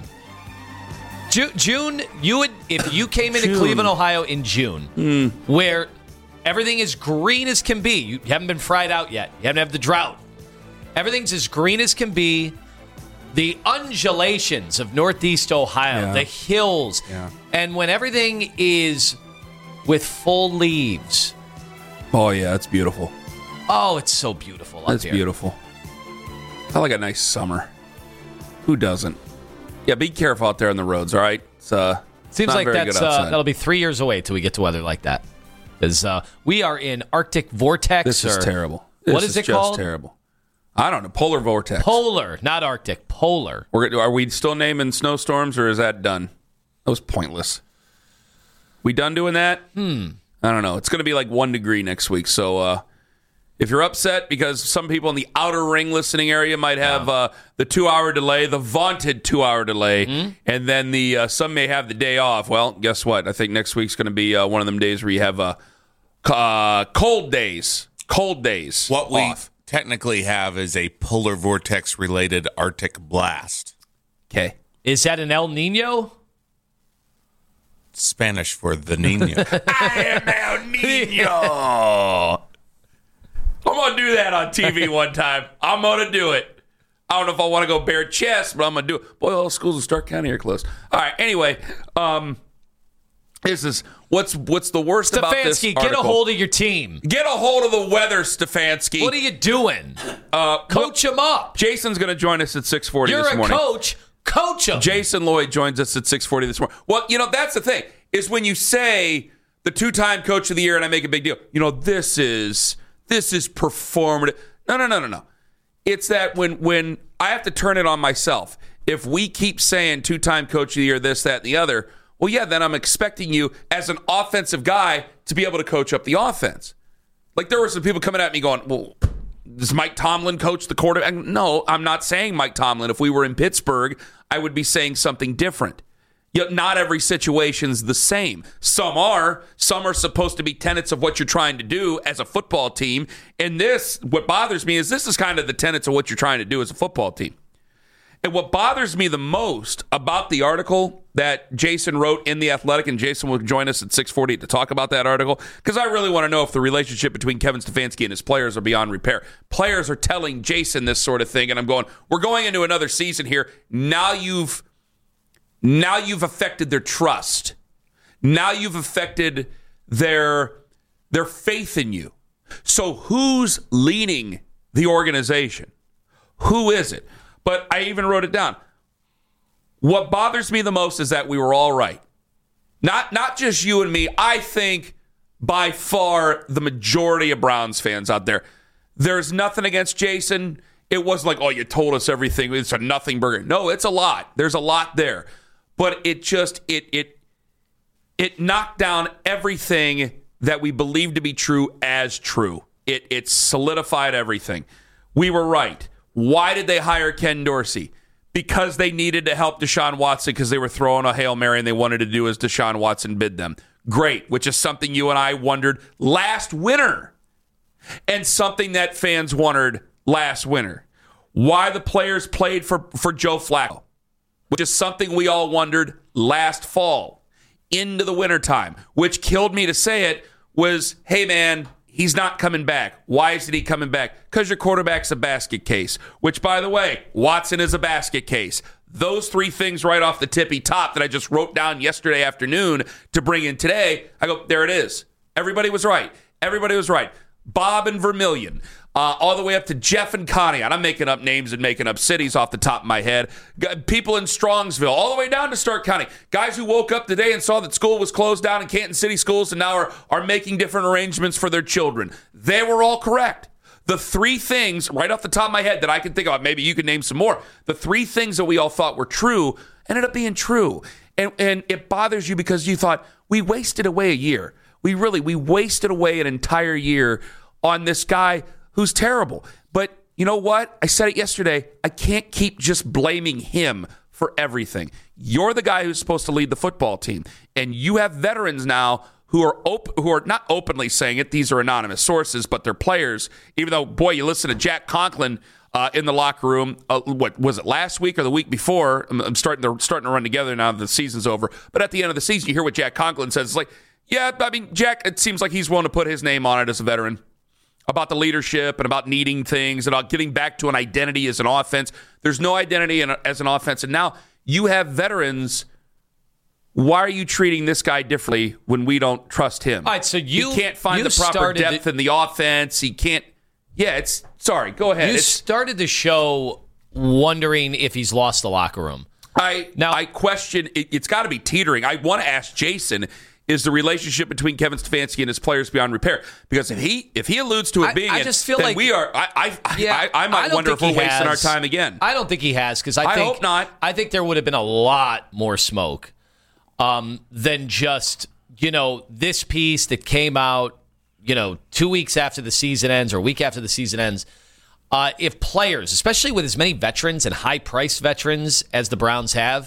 June, if you came into Cleveland, Ohio in June, where everything is green as can be. You haven't been fried out yet. You haven't had the drought. Everything's as green as can be. The undulations of Northeast Ohio, the hills. Yeah. And when everything is with full leaves. Oh, yeah, it's beautiful. Oh, it's so beautiful out It's beautiful. I like a nice summer. Who doesn't? Yeah, be careful out there on the roads, all right? Seems like that'll be 3 years away till we get to weather like that. Because we are in Arctic vortex. This is terrible. What is it called? Just terrible. I don't know. Polar vortex. Polar, not Arctic. Polar. Are we still naming snowstorms, or is that done? That was pointless. We done doing that? I don't know. It's going to be like 1 degree next week. So if you're upset because some people in the outer ring listening area might have the 2-hour delay, the vaunted 2-hour delay, and then some may have the day off. Well, guess what? I think next week's going to be one of them days where you have cold days. Cold days. What we technically have is a polar vortex related Arctic blast. Okay. Is that an El Nino? Spanish for the Nino. I am El Nino. I'm going to do that on TV one time. I'm going to do it. I don't know if I want to go bare chest, but I'm going to do it. Boy, all schools in Stark County are closed. All right, anyway, this is what's the worst about this Stefanski, article. get a hold of your team. Get a hold of the weather, Stefanski. What are you doing? Coach him up. Jason's going to join us at 6:40 You're this morning. You're a coach. Coach him. Jason Lloyd joins us at 6:40 this morning. Well, that's the thing, is when you say the 2-time coach of the year and I make a big deal, this is performative. No. It's that when I have to turn it on myself. If we keep saying 2-time coach of the year, this, that, and the other, well, yeah, then I'm expecting you as an offensive guy to be able to coach up the offense. Like there were some people coming at me going, well, does Mike Tomlin coach the quarterback? No, I'm not saying Mike Tomlin. If we were in Pittsburgh, I would be saying something different. Yet not every situation's the same. Some are supposed to be tenets of what you're trying to do as a football team. And what bothers me is this is kind of the tenets of what you're trying to do as a football team. And what bothers me the most about the article that Jason wrote in The Athletic, and Jason will join us at 6:40 to talk about that article, because I really want to know if the relationship between Kevin Stefanski and his players are beyond repair. Players are telling Jason this sort of thing, and I'm going, we're going into another season here. Now you've affected their trust. Now you've affected their faith in you. So who's leading the organization? Who is it? But I even wrote it down. What bothers me the most is that we were all right. Not just you and me. I think by far the majority of Browns fans out there. There's nothing against Jason. It wasn't like, oh, you told us everything. It's a nothing burger. No, it's a lot. There's a lot there. But it just, it knocked down everything that we believed to be true as true. It solidified everything. We were right. Why did they hire Ken Dorsey? Because they needed to help Deshaun Watson because they were throwing a Hail Mary and they wanted to do as Deshaun Watson bid them. Great, which is something you and I wondered last winter and something that fans wondered last winter. Why the players played for Joe Flacco, which is something we all wondered last fall into the wintertime, which killed me to say it was, hey, man, he's not coming back. Why isn't he coming back? Because your quarterback's a basket case, which, by the way, Watson is a basket case. Those three things right off the tippy top that I just wrote down yesterday afternoon to bring in today, I go, there it is. Everybody was right. Everybody was right. Bob and Vermillion, all the way up to Jeff and Connie. And I'm making up names and making up cities off the top of my head. People in Strongsville, all the way down to Stark County. Guys who woke up today and saw that school was closed down in Canton City schools and now are making different arrangements for their children. They were all correct. The three things right off the top of my head that I can think of, maybe you can name some more. The three things that we all thought were true ended up being true. And it bothers you because you thought, we wasted away a year. We wasted away an entire year on this guy who's terrible. But you know what? I said it yesterday. I can't keep just blaming him for everything. You're the guy who's supposed to lead the football team. And you have veterans now who are not openly saying it. These are anonymous sources, but they're players. Even though, boy, you listen to Jack Conklin in the locker room. What was it, last week or the week before? I'm starting to run together now that the season's over. But at the end of the season, you hear what Jack Conklin says. It's like, yeah, I mean, Jack, it seems like he's willing to put his name on it as a veteran about the leadership and about needing things and about getting back to an identity as an offense. There's no identity as an offense. And now you have veterans. Why are you treating this guy differently when we don't trust him? All right, so he can't find the proper depth in the offense. He can't. Yeah, sorry, go ahead. You started the show wondering if he's lost the locker room. I question, it's got to be teetering. I want to ask Jason, is the relationship between Kevin Stefanski and his players beyond repair? Because if he alludes to it being, I just feel like we are. I might wonder if we're wasting our time again. I don't think he has, because I hope not. I think there would have been a lot more smoke than just this piece that came out 2 weeks after the season ends or a week after the season ends. If players, especially with as many veterans and high-priced veterans as the Browns have,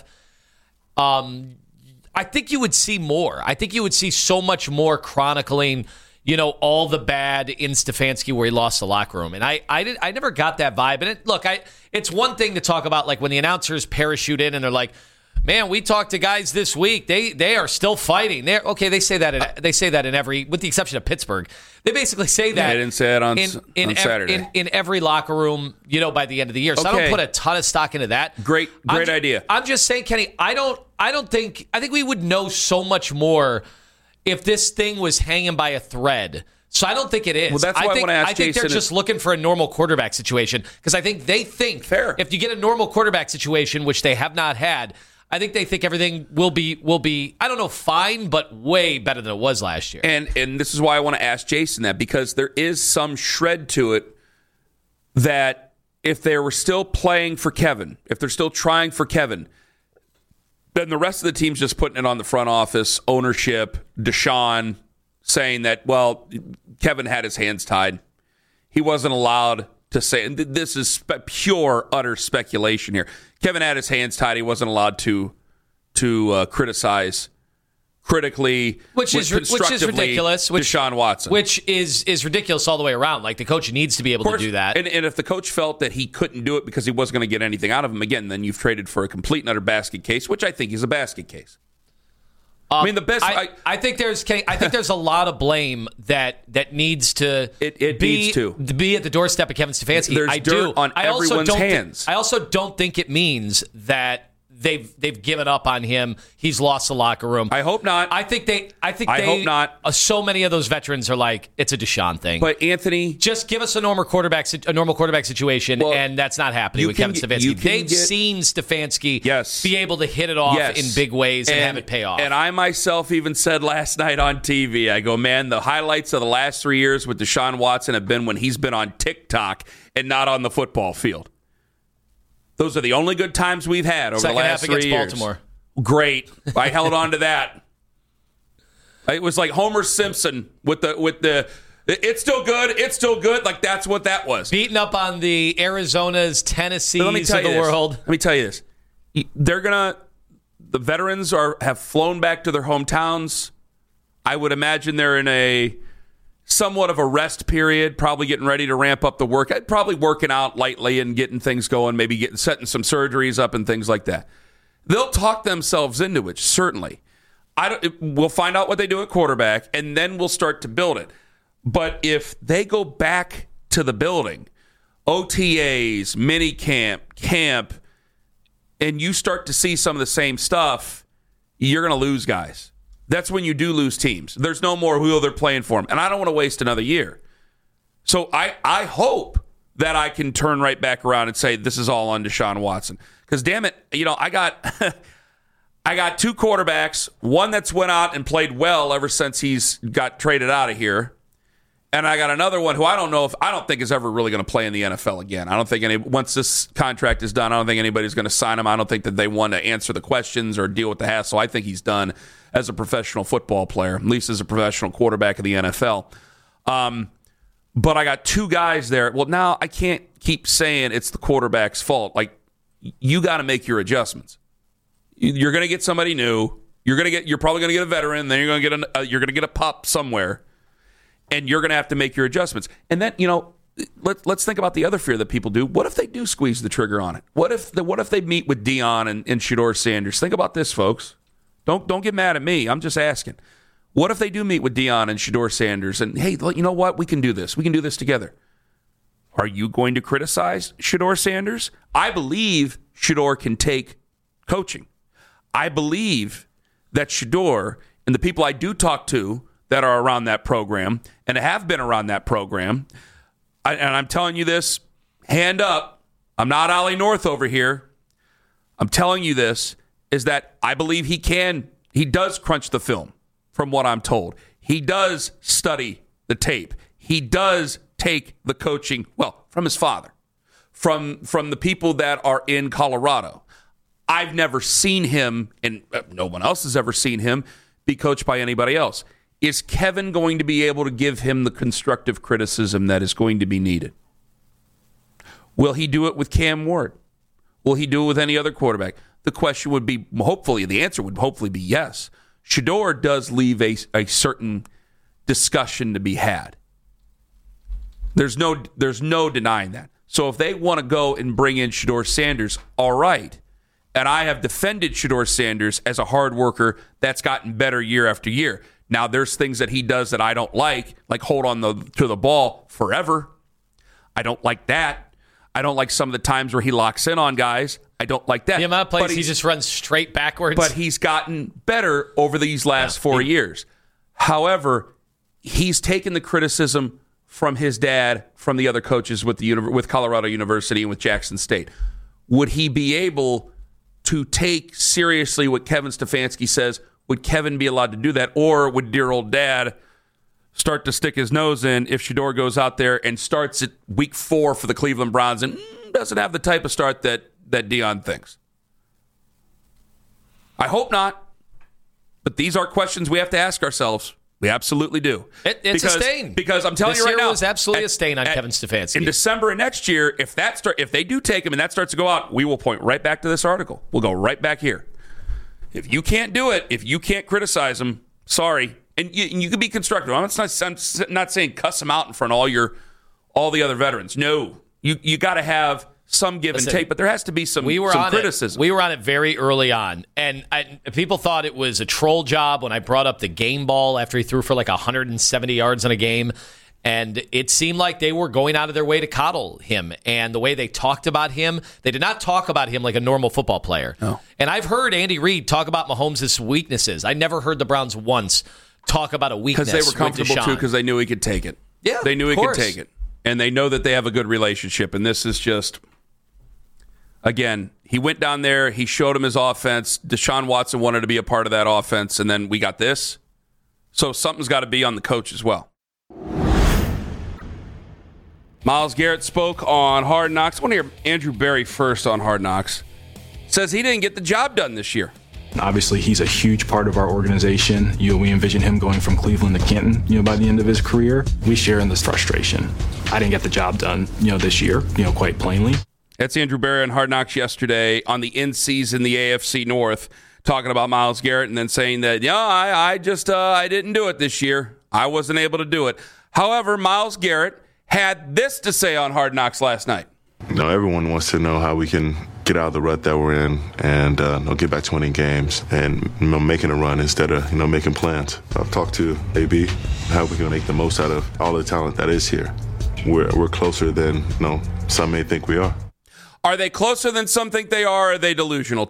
I think you would see more. I think you would see so much more chronicling, all the bad in Stefanski where he lost the locker room. And I never got that vibe. And it's one thing to talk about, like when the announcers parachute in and they're like, Man, we talked to guys this week. They are still fighting. They say that in every, with the exception of Pittsburgh. They basically say that. They didn't say it on Saturday. In every locker room, by the end of the year. So I don't put a ton of stock into that. Great idea. I'm just saying, Kenny, I think we would know so much more if this thing was hanging by a thread. So I don't think it is. Well, that's why I want to ask I think Jason they're just looking for a normal quarterback situation, because I think they think if you get a normal quarterback situation, which they have not had, I think they think everything will be I don't know, fine, but way better than it was last year. And this is why I want to ask Jason that, because there is some shred to it that if they were still playing for Kevin, if they're still trying for Kevin, then the rest of the team's just putting it on the front office, ownership, Deshaun, saying that, well, Kevin had his hands tied. He wasn't allowed to say, and this is pure, utter speculation here. Kevin had his hands tied. He wasn't allowed to criticize critically, which is ridiculous. Deshaun Watson, which is ridiculous all the way around. Like, the coach needs to be able to do that. And if the coach felt that he couldn't do it because he wasn't going to get anything out of him, again, then you've traded for a complete and utter basket case, which I think is a basket case. I mean, the best. I think there's a lot of blame that needs to needs to be at the doorstep of Kevin Stefanski. There's dirt on everyone's hands. I also don't think it means that they've given up on him. He's lost the locker room. I hope not. I hope not. So many of those veterans are like, it's a Deshaun thing. But Anthony, just give us a normal quarterback situation, and that's not happening with Kevin Stefanski. They've seen Stefanski be able to hit it off in big ways and have it pay off. And I myself even said last night on TV, I go, man, the highlights of the last 3 years with Deshaun Watson have been when he's been on TikTok and not on the football field. Those are the only good times we've had over the last 3 years. Baltimore. Great. I held on to that. It was like Homer Simpson with the it's still good. Like, that's what that was. Beating up on the Arizonas, Tennessees of the world. Let me tell you this. The veterans have flown back to their hometowns. I would imagine they're in a somewhat of a rest period, probably getting ready to ramp up the work, probably working out lightly and getting things going, maybe setting some surgeries up and things like that. They'll talk themselves into it, certainly. We'll find out what they do at quarterback, and then we'll start to build it. But if they go back to the building, OTAs, minicamp, camp, and you start to see some of the same stuff, you're going to lose guys. That's when you do lose teams. There's no more who they're playing for them. And I don't want to waste another year. So I hope that I can turn right back around and say this is all on Deshaun Watson. Because, damn it, I got two quarterbacks, one that's went out and played well ever since he's got traded out of here. And I got another one who I don't think is ever really going to play in the NFL again. I don't think once this contract is done, I don't think anybody's going to sign him. I don't think that they want to answer the questions or deal with the hassle. I think he's done as a professional football player, at least as a professional quarterback of the NFL. But I got two guys there. Well, now I can't keep saying it's the quarterback's fault. Like, you got to make your adjustments. You're going to get somebody new. You're probably going to get a veteran. Then you're going to get a pup somewhere. And you're going to have to make your adjustments. And then, let's think about the other fear that people do. What if they do squeeze the trigger on it? What if they meet with Deion and Shedeur Sanders? Think about this, folks. Don't get mad at me. I'm just asking. What if they do meet with Deion and Shedeur Sanders? And, hey, you know what? We can do this. We can do this together. Are you going to criticize Shedeur Sanders? I believe Shedeur can take coaching. I believe that Shedeur and the people I do talk to that are around that program and have been around that program, and I'm telling you this, hand up, I'm not Ollie North over here. I'm telling you this, is that I believe he does crunch the film, from what I'm told. He does study the tape. He does take the coaching, from his father, from the people that are in Colorado. I've never seen him, and no one else has ever seen him, be coached by anybody else. Is Kevin going to be able to give him the constructive criticism that is going to be needed? Will he do it with Cam Ward? Will he do it with any other quarterback? The question would be, the answer would hopefully be yes. Shedeur does leave a certain discussion to be had. There's no denying that. So if they want to go and bring in Shedeur Sanders, all right. And I have defended Shedeur Sanders as a hard worker that's gotten better year after year. Now, there's things that he does that I don't like hold on to the ball forever. I don't like that. I don't like some of the times where he locks in on guys. I don't like that. The amount of plays he just runs straight backwards. But he's gotten better over these last 4 years. However, he's taken the criticism from his dad, from the other coaches with Colorado University and with Jackson State. Would he be able to take seriously what Kevin Stefanski says? Would Kevin be allowed to do that? Or would dear old dad start to stick his nose in if Shedeur goes out there and starts at week 4 for the Cleveland Browns and doesn't have the type of start that Deion thinks? I hope not. But these are questions we have to ask ourselves. We absolutely do. It's a stain. Because I'm telling you right now. This year was absolutely a stain on Kevin Stefanski. In December of next year, if they do take him and that starts to go out, we will point right back to this article. We'll go right back here. If you can't do it, if you can't criticize him, sorry. And you can be constructive. I'm not saying cuss him out in front of all the other veterans. No. You got to have some give and take, but there has to be some criticism. We were on it very early on, and people thought it was a troll job when I brought up the game ball after he threw for 170 yards in a game, and it seemed like they were going out of their way to coddle him, and the way they talked about him, they did not talk about him like a normal football player. No. And I've heard Andy Reid talk about Mahomes' weaknesses. I never heard the Browns once talk about a weakness because they were comfortable too, because they knew he could take it. Yeah, they knew he could take it, and they know that they have a good relationship, and this is just... Again, he went down there. He showed him his offense. Deshaun Watson wanted to be a part of that offense, and then we got this. So something's got to be on the coach as well. Myles Garrett spoke on Hard Knocks. I want to hear Andrew Berry first on Hard Knocks. Says he didn't get the job done this year. Obviously, he's a huge part of our organization. We envision him going from Cleveland to Canton, by the end of his career. We share in this frustration. I didn't get the job done, this year, quite plainly. That's Andrew Berry on Hard Knocks yesterday on the in-season, the AFC North, talking about Myles Garrett and then saying that, I didn't do it this year. I wasn't able to do it. However, Myles Garrett had this to say on Hard Knocks last night. Everyone wants to know how we can get out of the rut that we're in and get back to winning games and making a run instead of making plans. I've talked to AB how we can make the most out of all the talent that is here. We're closer than some may think we are. Are they closer than some think they are, or are they delusional?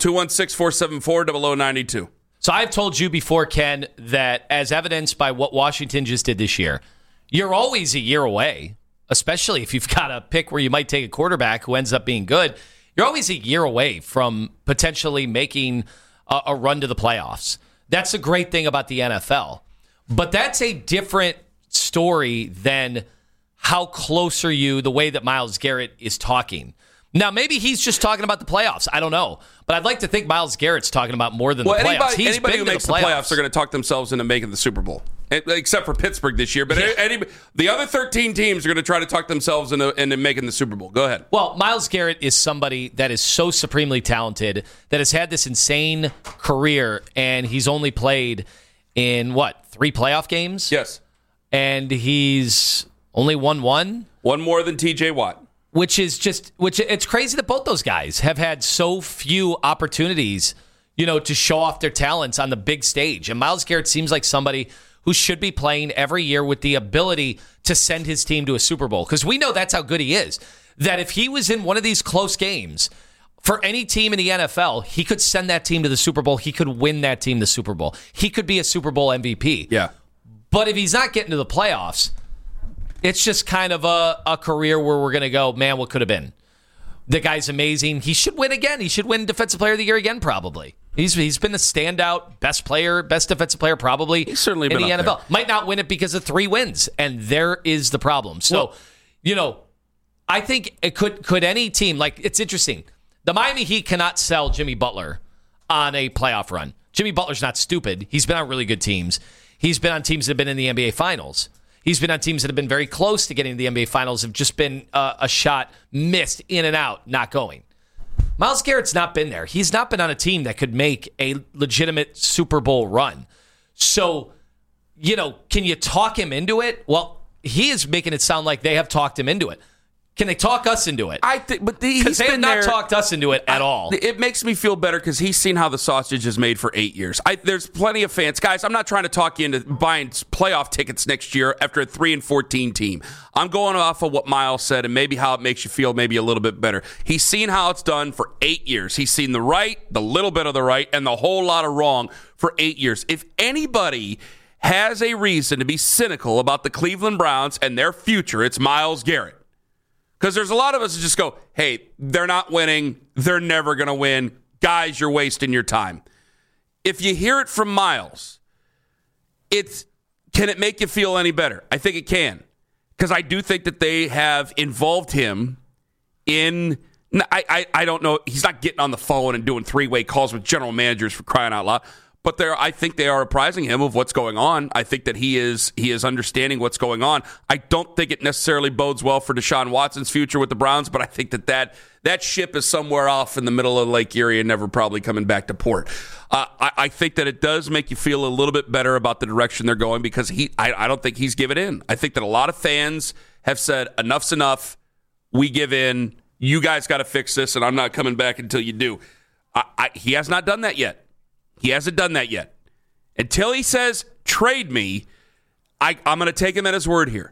216-474-0092. So I've told you before, Ken, that as evidenced by what Washington just did this year, you're always a year away, especially if you've got a pick where you might take a quarterback who ends up being good. You're always a year away from potentially making a run to the playoffs. That's a great thing about the NFL. But that's a different story than how close are you, the way that Myles Garrett is talking. Now, maybe he's just talking about the playoffs. I don't know. But I'd like to think Myles Garrett's talking about more than the playoffs. Anybody who makes the playoffs are going to talk themselves into making the Super Bowl, except for Pittsburgh this year. But the other 13 teams are going to try to talk themselves into making the Super Bowl. Go ahead. Well, Myles Garrett is somebody that is so supremely talented, that has had this insane career, and he's only played in, 3 playoff games? Yes. And he's only won one? One more than TJ Watt. Which it's crazy that both those guys have had so few opportunities, to show off their talents on the big stage. And Myles Garrett seems like somebody who should be playing every year with the ability to send his team to a Super Bowl. Because we know that's how good he is. That if he was in one of these close games, for any team in the NFL, he could send that team to the Super Bowl. He could win that team the Super Bowl. He could be a Super Bowl MVP. Yeah. But if he's not getting to the playoffs, it's just kind of a career where we're going to go, man, what could have been? The guy's amazing. He should win again. He should win Defensive Player of the Year again, probably. He's been a standout, best defensive player, probably. He's certainly in been the up NFL. there. Might not win it because of 3 wins, and there is the problem. So, I think it could any team, it's interesting. The Miami Heat cannot sell Jimmy Butler on a playoff run. Jimmy Butler's not stupid. He's been on really good teams. He's been on teams that have been in the NBA Finals. He's been on teams that have been very close to getting to the NBA Finals, have just been a shot missed, in and out, not going. Myles Garrett's not been there. He's not been on a team that could make a legitimate Super Bowl run. So, can you talk him into it? Well, he is making it sound like they have talked him into it. Can they talk us into it? I think, but because they have not talked us into it at all. It makes me feel better because he's seen how the sausage is made for 8 years. There's plenty of fans, guys. I'm not trying to talk you into buying playoff tickets next year after a 3-14 team. I'm going off of what Miles said and maybe how it makes you feel maybe a little bit better. He's seen how it's done for 8 years. He's seen the right, the little bit of the right, and the whole lot of wrong for 8 years. If anybody has a reason to be cynical about the Cleveland Browns and their future, it's Myles Garrett. Because there's a lot of us who just go, hey, they're not winning. They're never going to win. Guys, you're wasting your time. If you hear it from Myles, can it make you feel any better? I think it can. Because I do think that they have involved him in, I don't know, he's not getting on the phone and doing three-way calls with general managers for crying out loud. But I think they are apprising him of what's going on. I think that he is understanding what's going on. I don't think it necessarily bodes well for Deshaun Watson's future with the Browns, but I think that ship is somewhere off in the middle of Lake Erie and never probably coming back to port. I think that it does make you feel a little bit better about the direction they're going because I don't think he's given in. I think that a lot of fans have said, enough's enough. We give in. You guys got to fix this, and I'm not coming back until you do. He has not done that yet. He hasn't done that yet. Until he says, trade me, I'm going to take him at his word here.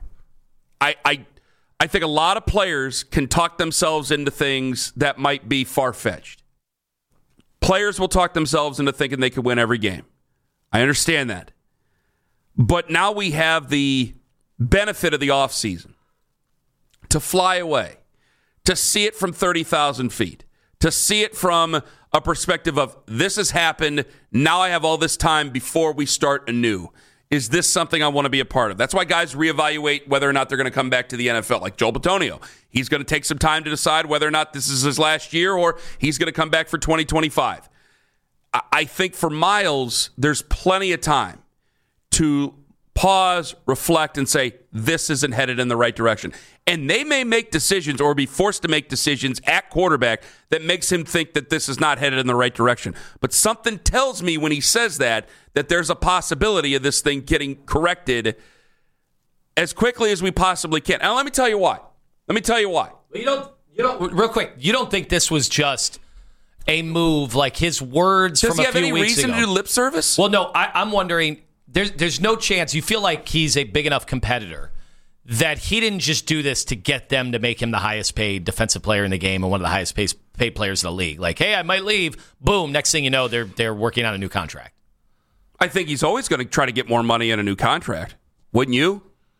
I think a lot of players can talk themselves into things that might be far-fetched. Players will talk themselves into thinking they could win every game. I understand that. But now we have the benefit of the offseason to fly away, to see it from 30,000 feet, to see it from a perspective of this has happened. Now I have all this time before we start anew. Is this something I want to be a part of? That's why guys reevaluate whether or not they're going to come back to the NFL. Like Joel Bitonio, he's going to take some time to decide whether or not this is his last year or he's going to come back for 2025. I think for Myles, there's plenty of time to pause, reflect, and say, this isn't headed in the right direction. And they may make decisions or be forced to make decisions at quarterback that makes him think that this is not headed in the right direction. But something tells me when he says that there's a possibility of this thing getting corrected as quickly as we possibly can. And let me tell you why. You don't, real quick, you don't think this was just a move like his words from a few weeks ago? Does he have any reason to do lip service? Well, no, I'm wondering, there's no chance. You feel like he's a big enough competitor that he didn't just do this to get them to make him the highest paid defensive player in the game and one of the highest paid players in the league. Like, hey, I might leave. Boom. Next thing you know, they're working on a new contract. I think he's always going to try to get more money in a new contract. Wouldn't you?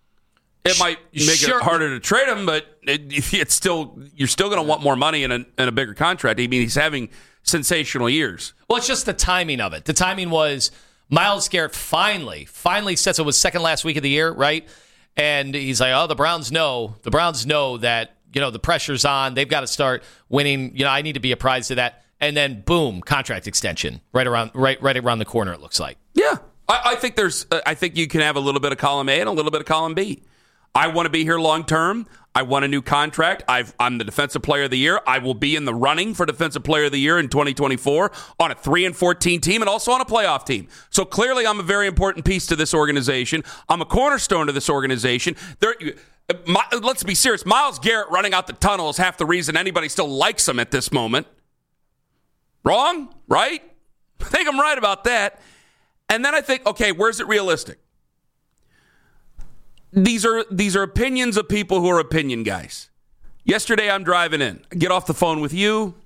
It might make it harder to trade him, but you're still going to want more money in a bigger contract. I mean, he's having sensational years. Well, it's just the timing of it. The timing was Myles Garrett finally said, so it was second last week of the year, right? And he's like, oh, the Browns know that, the pressure's on. They've got to start winning. I need to be apprised of that. And then, boom, contract extension right around the corner, it looks like. Yeah. I think I think you can have a little bit of column A and a little bit of column B. I want to be here long term. I want a new contract. I'm the Defensive Player of the Year. I will be in the running for Defensive Player of the Year in 2024 on a 3-14 team and also on a playoff team. So clearly I'm a very important piece to this organization. I'm a cornerstone to this organization. Let's be serious. Myles Garrett running out the tunnel is half the reason anybody still likes him at this moment. Wrong? Right? I think I'm right about that. And then I think, okay, where's it realistic? These are opinions of people who are opinion guys. Yesterday, I'm driving in. I get off the phone with you.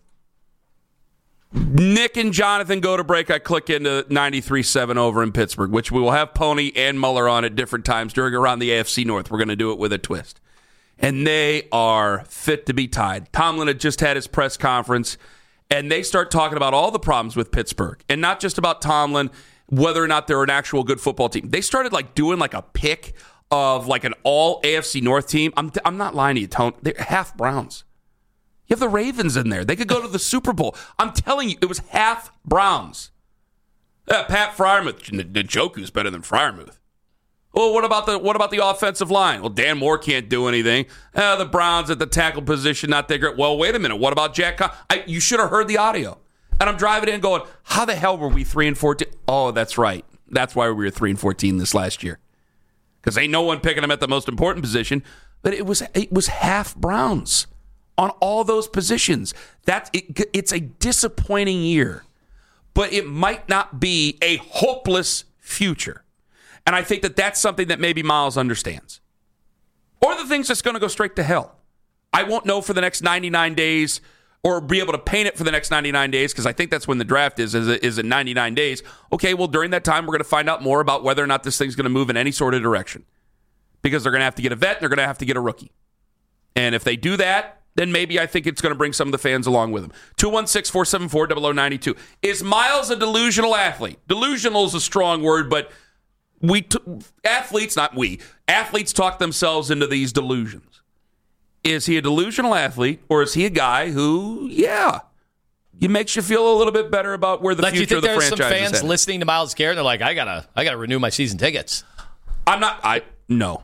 Nick and Jonathan go to break. I click into 93.7 over in Pittsburgh, which we will have Pony and Muller on at different times around the AFC North. We're going to do it with a twist. And they are fit to be tied. Tomlin had just had his press conference, and they start talking about all the problems with Pittsburgh. And not just about Tomlin, whether or not they're an actual good football team. They started doing a pick of an all AFC North team. I'm not lying to you, Tone. They're half Browns. You have the Ravens in there. They could go to the Super Bowl. I'm telling you, it was half Browns. Pat Freiermuth. Njoku's better than Freiermuth. Well, what about the offensive line? Well, Dan Moore can't do anything. The Browns at the tackle position, not that great. Well, wait a minute. What about Jack you should have heard the audio. And I'm driving in going, how the hell were we 3-14? Oh, that's right. That's why we were 3-14 this last year. Because ain't no one picking him at the most important position. but it was half Browns on all those positions. It's a disappointing year, but it might not be a hopeless future. And I think that that's something that maybe Miles understands. Or the thing's just going to go straight to hell. I won't know for the next 99 days or be able to paint it for the next 99 days because I think that's when the draft is in 99 days. Okay, well, during that time, we're going to find out more about whether or not this thing's going to move in any sort of direction because they're going to have to get a vet and they're going to have to get a rookie. And if they do that, then maybe I think it's going to bring some of the fans along with them. 216-474-0092. Is Miles a delusional athlete? Delusional is a strong word, but athletes talk themselves into these delusions. Is he a delusional athlete, or is he a guy who, it makes you feel a little bit better about where the future of the franchise is? Do you think there's some fans listening to Myles Garrett and they're like, I gotta renew my season tickets? No.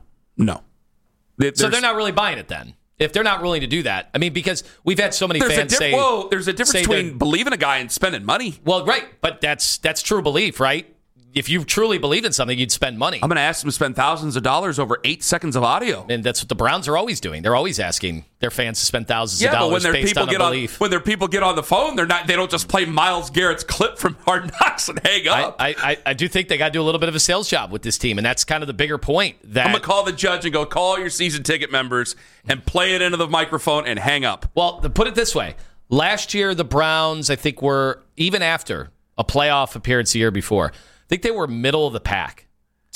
So they're not really buying it then? If they're not willing to do that, I mean, because we've had so many fans say... Well, there's a difference between believing a guy and spending money. Well, right, but that's true belief, right? If you truly believed in something, you'd spend money. I'm going to ask them to spend thousands of dollars over 8 seconds of audio. And that's what the Browns are always doing. They're always asking their fans to spend thousands of dollars based on a belief. When their people get on the phone, they don't just play Myles Garrett's clip from Hard Knocks and hang up. I do think they got to do a little bit of a sales job with this team, and that's kind of the bigger point. That I'm going to call the judge and go, call your season ticket members and play it into the microphone and hang up. Well, to put it this way, last year the Browns, I think, were, even after a playoff appearance the year before, I think they were middle of the pack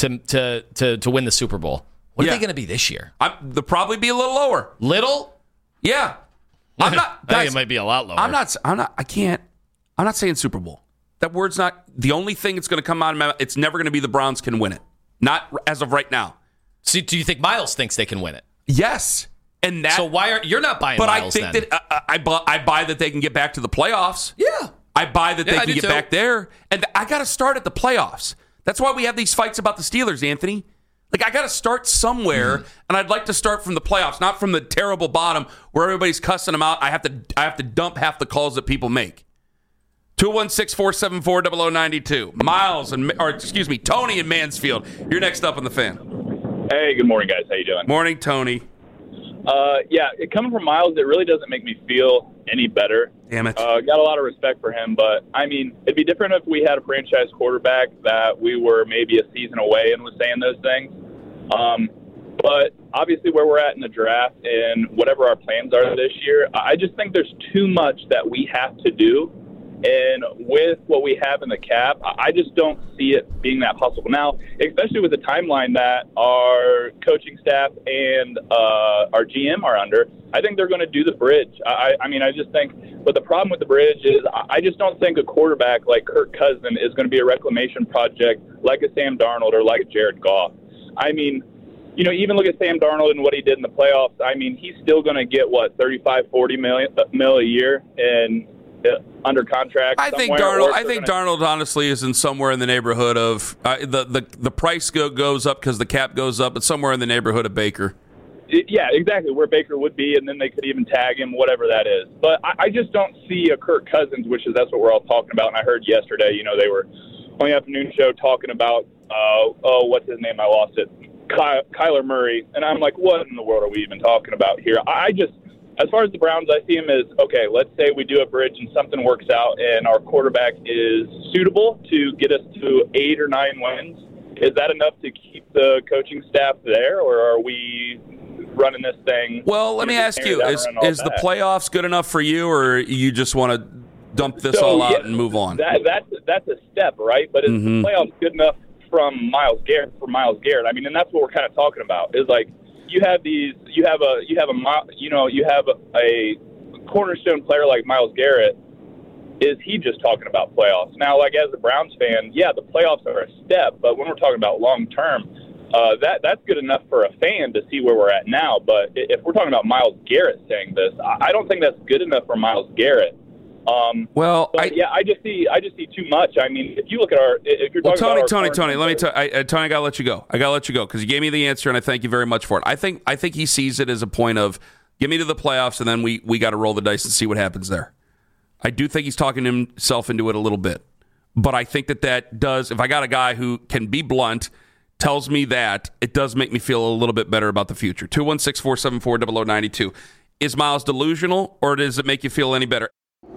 to win the Super Bowl. What are they going to be this year? They'll probably be a little lower. Little? Yeah. I'm not. I think it might be a lot lower. I'm not saying Super Bowl. That word's not the only thing that's going to come out of my mouth. It's never going to be the Browns can win it. Not as of right now. So do you think Miles thinks they can win it? Yes. And that. So why are you're not buying? But Miles, I think that I buy that they can get back to the playoffs. Yeah. I buy that they can get back there. And I got to start at the playoffs. That's why we have these fights about the Steelers, Anthony. Like, I got to start somewhere, and I'd like to start from the playoffs, not from the terrible bottom where everybody's cussing them out. I have to dump half the calls that people make. 216-474-0092. Tony in Mansfield. You're next up on the Fan. Hey, good morning, guys. How you doing? Morning, Tony. Coming from Miles, it really doesn't make me feel any better. Damn it. Got a lot of respect for him, but, I mean, it'd be different if we had a franchise quarterback that we were maybe a season away and was saying those things. But obviously where we're at in the draft and whatever our plans are this year, I just think there's too much that we have to do. And with what we have in the cap, I just don't see it being that possible. Now, especially with the timeline that our coaching staff and our GM are under, I think they're going to do the bridge. I just think, but the problem with the bridge is I just don't think a quarterback like Kirk Cousins is going to be a reclamation project like a Sam Darnold or like a Jared Goff. I mean, even look at Sam Darnold and what he did in the playoffs. I mean, he's still going to get, $35-40 million a year and under contract. I think Darnold honestly is in somewhere in the neighborhood of the price goes up because the cap goes up, but somewhere in the neighborhood of Baker. Yeah, exactly where Baker would be, and then they could even tag him, whatever that is. But I just don't see a Kirk Cousins, that's what we're all talking about. And I heard yesterday, they were on the afternoon show talking about what's his name? I lost it. Kyler Murray, and I'm like, what in the world are we even talking about here? As far as the Browns, I see them as, okay, let's say we do a bridge and something works out and our quarterback is suitable to get us to 8 or 9 wins. Is that enough to keep the coaching staff there, or are we running this thing? Well, let me ask you, is the playoffs good enough for you, or you just want to dump this all out and move on? That's a step, right? But is the playoffs good enough for Myles Garrett? I mean, and that's what we're kind of talking about, is like, you have a cornerstone player like Myles Garrett. Is he just talking about playoffs? Now, like, as a Browns fan, the playoffs are a step, but when we're talking about long term, that's good enough for a fan to see where we're at now. But if we're talking about Myles Garrett saying this, I don't think that's good enough for Myles Garrett. I just see too much. I mean, if you look at Tony, let me tell you, Tony, I gotta let you go. Because you gave me the answer, and I thank you very much for it. I think he sees it as a point of get me to the playoffs, and then we got to roll the dice and see what happens there. I do think he's talking himself into it a little bit, but I think that does. If I got a guy who can be blunt, tells me that it does make me feel a little bit better about the future. 216-474-0092. Is Miles delusional, or does it make you feel any better?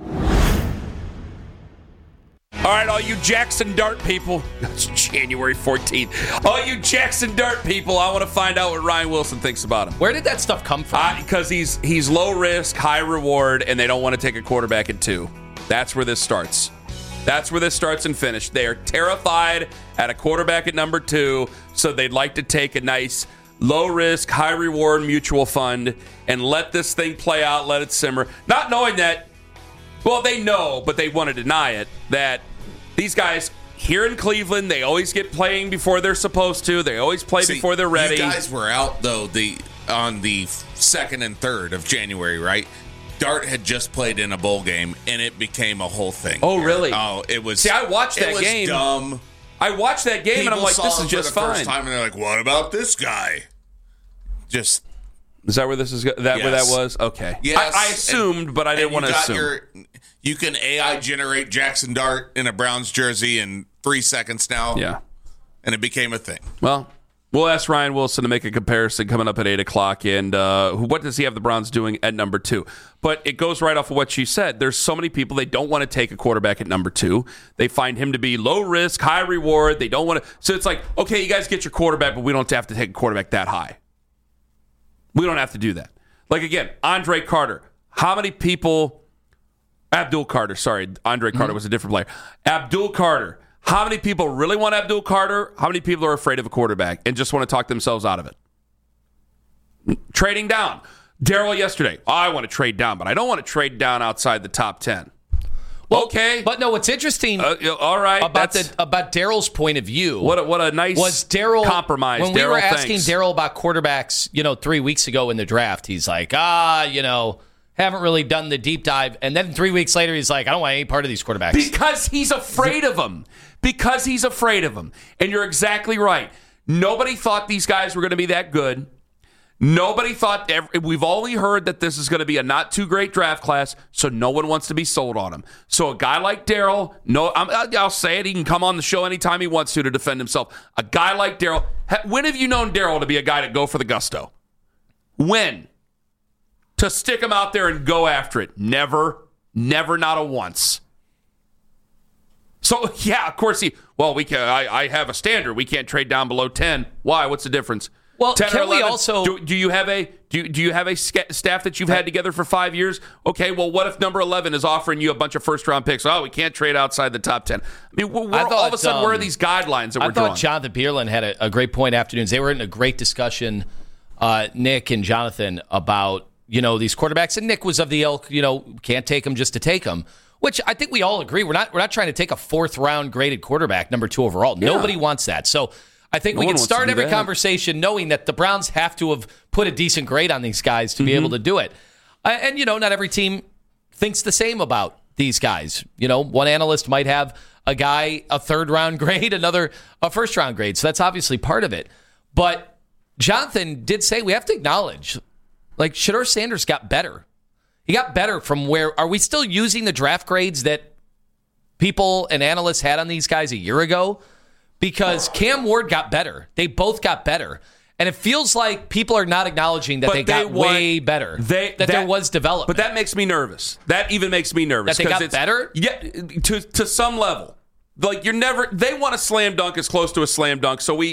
All right, all you Jackson Dart people. It's January 14th. All you Jackson Dart people, I want to find out what Ryan Wilson thinks about him. Where did that stuff come from? Because he's low risk, high reward, and they don't want to take a quarterback at 2. That's where this starts. That's where this starts and finishes. They are terrified at a quarterback at number 2, so they'd like to take a nice low risk, high reward mutual fund and let this thing play out, let it simmer. Not knowing that, well, they know, but they want to deny it, that these guys here in Cleveland, they always get playing before they're supposed to. They always play before they're ready. You guys were out, though, on the 2nd and 3rd of January, right? Dart had just played in a bowl game, and it became a whole thing. Oh, really? Oh, it was. See, I watched that game. It was dumb. I watched that game, and I'm like, this is just fine. First time, and they're like, what about this guy? Just. Is that where this is? Where that was? Okay. Yes. I assumed, but I didn't want to assume. You can AI generate Jackson Dart in a Browns jersey in 3 seconds now. Yeah. And it became a thing. Well, we'll ask Ryan Wilson to make a comparison coming up at 8 o'clock. And what does he have the Browns doing at number 2? But it goes right off of what she said. There's so many people, they don't want to take a quarterback at number 2. They find him to be low risk, high reward. They don't want to. So it's like, okay, you guys get your quarterback, but we don't have to take a quarterback that high. We don't have to do that. Like, again, Andre Carter. How many people... Abdul Carter, sorry. Andre Carter was a different player. Abdul Carter. How many people really want Abdul Carter? How many people are afraid of a quarterback and just want to talk themselves out of it? Trading down. Darryl yesterday. I want to trade down, but I don't want to trade down outside the top 10. Well, okay. But no, what's interesting all right, about Darryl's point of view. What a nice was Darryl compromise. When we were asking Darryl about quarterbacks, 3 weeks ago in the draft, he's like, haven't really done the deep dive. And then 3 weeks later, he's like, I don't want any part of these quarterbacks. Because he's afraid of them. And you're exactly right. Nobody thought these guys were going to be that good. Nobody thought, we've only heard that this is going to be a not too great draft class, so no one wants to be sold on him. So a guy like Darryl, I'll say it, he can come on the show anytime he wants to defend himself. A guy like Darryl, when have you known Darryl to be a guy to go for the gusto? When? To stick him out there and go after it. Never, not a once. So, yeah, of course I have a standard. We can't trade down below 10. Why? What's the difference? Well, 10 can or 11? we also... Do you have a staff that you've had together for 5 years? Okay, well, what if number 11 is offering you a bunch of first-round picks? Oh, we can't trade outside the top 10. I mean, all of a sudden, where are these guidelines that we're drawing? I thought Jonathan Pearlin had a great point afternoons. They were in a great discussion, Nick and Jonathan, about, these quarterbacks. And Nick was of the ilk, can't take them just to take them, which I think we all agree. We're not trying to take a 4th-round graded quarterback, number 2 overall. Yeah. Nobody wants that. So I think we can start every conversation knowing that the Browns have to have put a decent grade on these guys to be able to do it. And, not every team thinks the same about these guys. One analyst might have a guy a 3rd-round grade, another a 1st-round grade. So that's obviously part of it. But Jonathan did say we have to acknowledge, like, Shedeur Sanders got better. He got better from where... Are we still using the draft grades that people and analysts had on these guys a year ago? Because Cam Ward got better. They both got better. And it feels like people are not acknowledging that they got way better. There was development. But that makes me nervous. That even makes me nervous. That they got better? Yeah, to some level. Like, they want a slam dunk as close to a slam dunk. So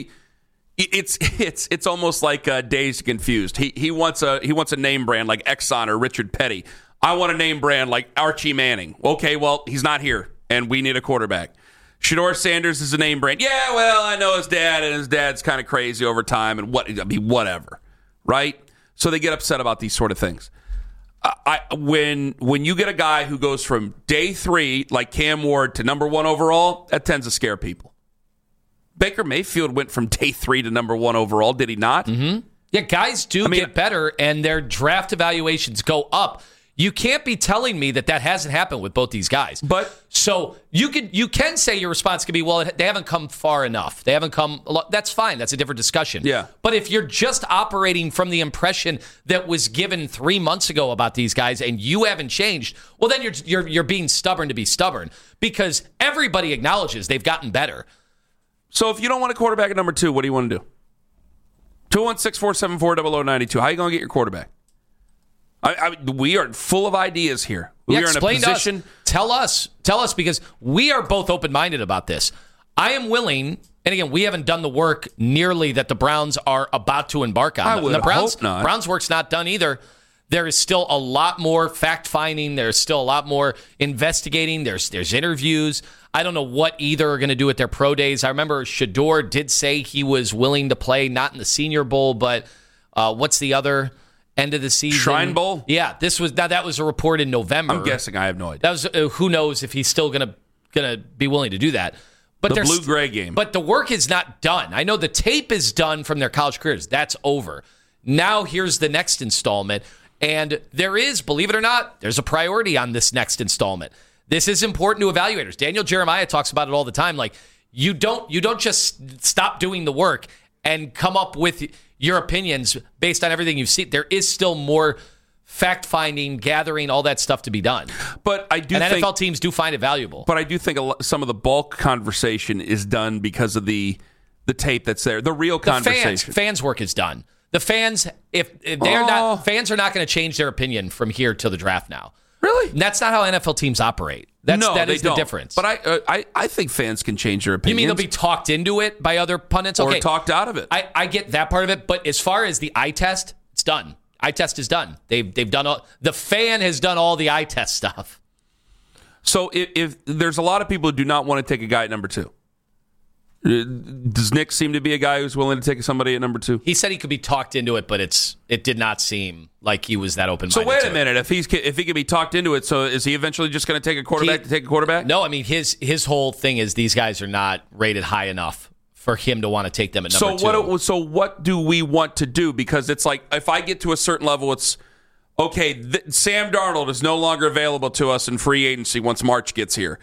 it's almost like Dazed Confused. He wants a name brand like Exxon or Richard Petty. I want a name brand like Archie Manning. Okay, well, he's not here, and we need a quarterback. Shedeur Sanders is a name brand. Yeah, well, I know his dad, and his dad's kind of crazy over time, and whatever, right? So they get upset about these sort of things. When you get a guy who goes from day 3, like Cam Ward, to number 1 overall, that tends to scare people. Baker Mayfield went from day 3 to number 1 overall, did he not? Mm-hmm. Yeah, guys get better, and their draft evaluations go up. You can't be telling me that hasn't happened with both these guys. But so you can say your response could be, well, they haven't come far enough. They haven't come. That's fine. That's a different discussion. Yeah. But if you're just operating from the impression that was given 3 months ago about these guys and you haven't changed, well, then you're being stubborn to be stubborn, because everybody acknowledges they've gotten better. So if you don't want a quarterback at number 2, what do you want to do? 216-474-0092. How are you going to get your quarterback? We are full of ideas here. We are in a position. Tell us, because we are both open-minded about this. I am willing, and again, we haven't done the work nearly that the Browns are about to embark on. I would hope not. Browns work's not done either. There is still a lot more fact-finding. There's still a lot more investigating. There's interviews. I don't know what either are going to do at their pro days. I remember Shador did say he was willing to play, not in the Senior Bowl, but what's the other end of the season? Shrine Bowl? Yeah, that was a report in November. I'm guessing. I have no idea. That was who knows if he's still going to be willing to do that. But the blue-gray game. But the work is not done. I know the tape is done from their college careers. That's over. Now here's the next installment. And there is, believe it or not, there's a priority on this next installment. This is important to evaluators. Daniel Jeremiah talks about it all the time. Like, you don't just stop doing the work and come up with your opinions based on everything you've seen. There is still more fact-finding, gathering, all that stuff to be done. But I do think NFL teams do find it valuable. But I do think some of the bulk conversation is done because of the tape that's there. The real conversation. Fans' work is done. The fans, if they're not, fans are not going to change their opinion from here till the draft now. Really? And that's not how NFL teams operate. That is the difference. But I think fans can change their opinions. You mean they'll be talked into it by other pundits? Or okay. talked out of it. I get that part of it, but as far as the eye test, it's done. Eye test is done. They've done all. The fan has done all the eye test stuff. So if there's a lot of people who do not want to take a guy at number 2. Does Nick seem to be a guy who's willing to take somebody at number 2? He said he could be talked into it, but it did not seem like he was that open-minded. So wait a minute, if he can be talked into it, so is he eventually just going to take a quarterback to take a quarterback? No, I mean his whole thing is these guys are not rated high enough for him to want to take them at number 2. So what do we want to do? Because it's like if I get to a certain level, it's okay. Sam Darnold is no longer available to us in free agency once March gets here.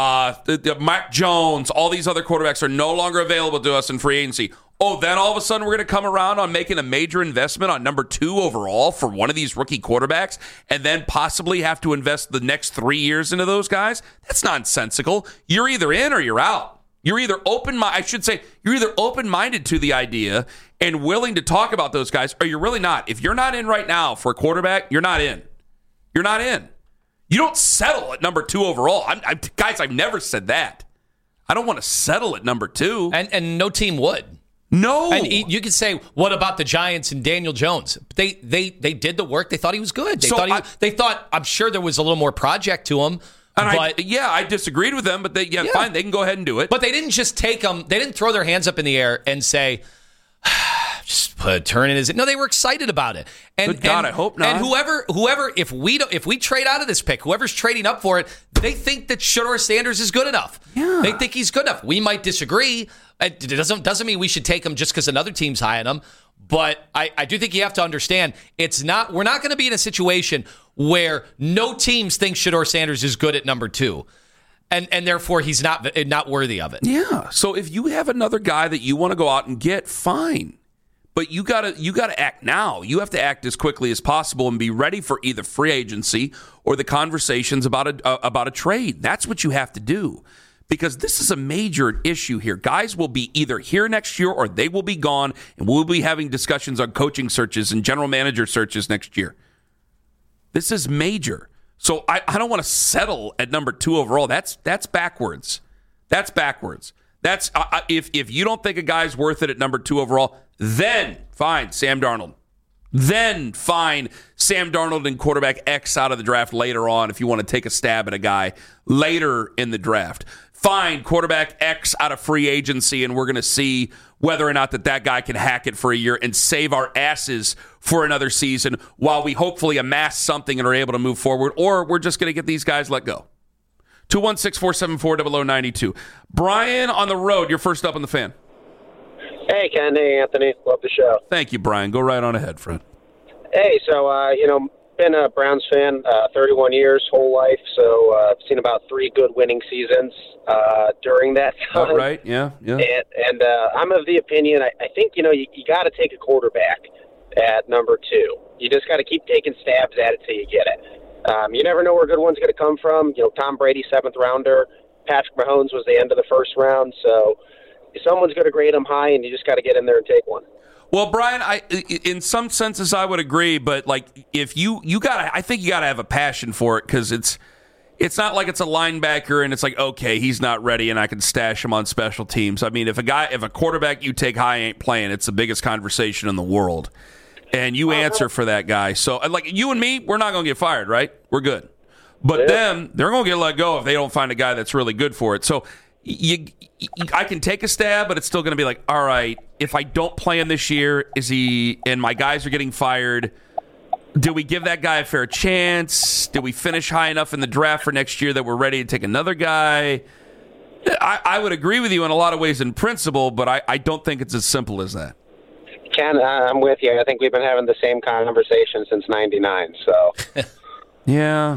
Mac Jones, all these other quarterbacks are no longer available to us in free agency. Oh, then all of a sudden we're going to come around on making a major investment on number 2 overall for one of these rookie quarterbacks and then possibly have to invest the next 3 years into those guys? That's nonsensical. You're either in or you're out. You're either you're either open-minded to the idea and willing to talk about those guys, or you're really not. If you're not in right now for a quarterback, you're not in. You're not in. You don't settle at number 2 overall. Guys, I've never said that. I don't want to settle at number 2. And no team would. No. And you could say, what about the Giants and Daniel Jones? They did the work. They thought he was good. They thought, I'm sure there was a little more project to him. I disagreed with them, but fine, they can go ahead and do it. But they didn't just take them. They didn't throw their hands up in the air and say, just put a turn in his. No, they were excited about it. Good God, I hope not. And whoever, if we trade out of this pick, whoever's trading up for it, they think that Shedeur Sanders is good enough. Yeah. They think he's good enough. We might disagree. It doesn't mean we should take him just because another team's high on him. But I do think you have to understand we're not going to be in a situation where no teams think Shedeur Sanders is good at number 2. And therefore he's not worthy of it. Yeah. So if you have another guy that you want to go out and get, fine. But you gotta act now. You have to act as quickly as possible and be ready for either free agency or the conversations about a trade. That's what you have to do, because this is a major issue here. Guys will be either here next year or they will be gone, and we'll be having discussions on coaching searches and general manager searches next year. This is major. So I don't want to settle at number 2 overall. That's backwards. That's backwards. That's if you don't think a guy's worth it at number 2 overall, then fine, Sam Darnold. Then fine, Sam Darnold and quarterback X out of the draft later on if you want to take a stab at a guy later in the draft. Fine, quarterback X out of free agency, and we're going to see whether or not that guy can hack it for a year and save our asses for another season while we hopefully amass something and are able to move forward, or we're just going to get these guys let go. 216-474-0092. Brian on the road, you're first up on the Fan. Hey, Ken. Hey, Anthony. Love the show. Thank you, Brian. Go right on ahead, friend. Hey, so, been a Browns fan 31 years, whole life, so I've seen about 3 good winning seasons during that time. Oh, right, yeah. And I'm of the opinion, I think, you got to take a quarterback at number 2. You just got to keep taking stabs at it till you get it. You never know where a good one's going to come from. Tom Brady, 7th rounder. Patrick Mahomes was the end of the 1st round, so someone's going to grade them high, and you just got to get in there and take one. Well, Brian, in some senses I would agree, but like if you gotta, I think you gotta have a passion for it, because it's not like it's a linebacker and it's like, okay, he's not ready and I can stash him on special teams. I mean, if a quarterback you take high ain't playing, it's the biggest conversation in the world, and you answer for that guy. So like you and me, we're not gonna get fired, right? We're good, but them, they're gonna get let go if they don't find a guy that's really good for it. So I can take a stab, but it's still going to be like, all right, if I don't play him this year, and my guys are getting fired, do we give that guy a fair chance? Do we finish high enough in the draft for next year that we're ready to take another guy? I would agree with you in a lot of ways in principle, but I don't think it's as simple as that. Ken, I'm with you. I think we've been having the same conversation since '99. So, yeah,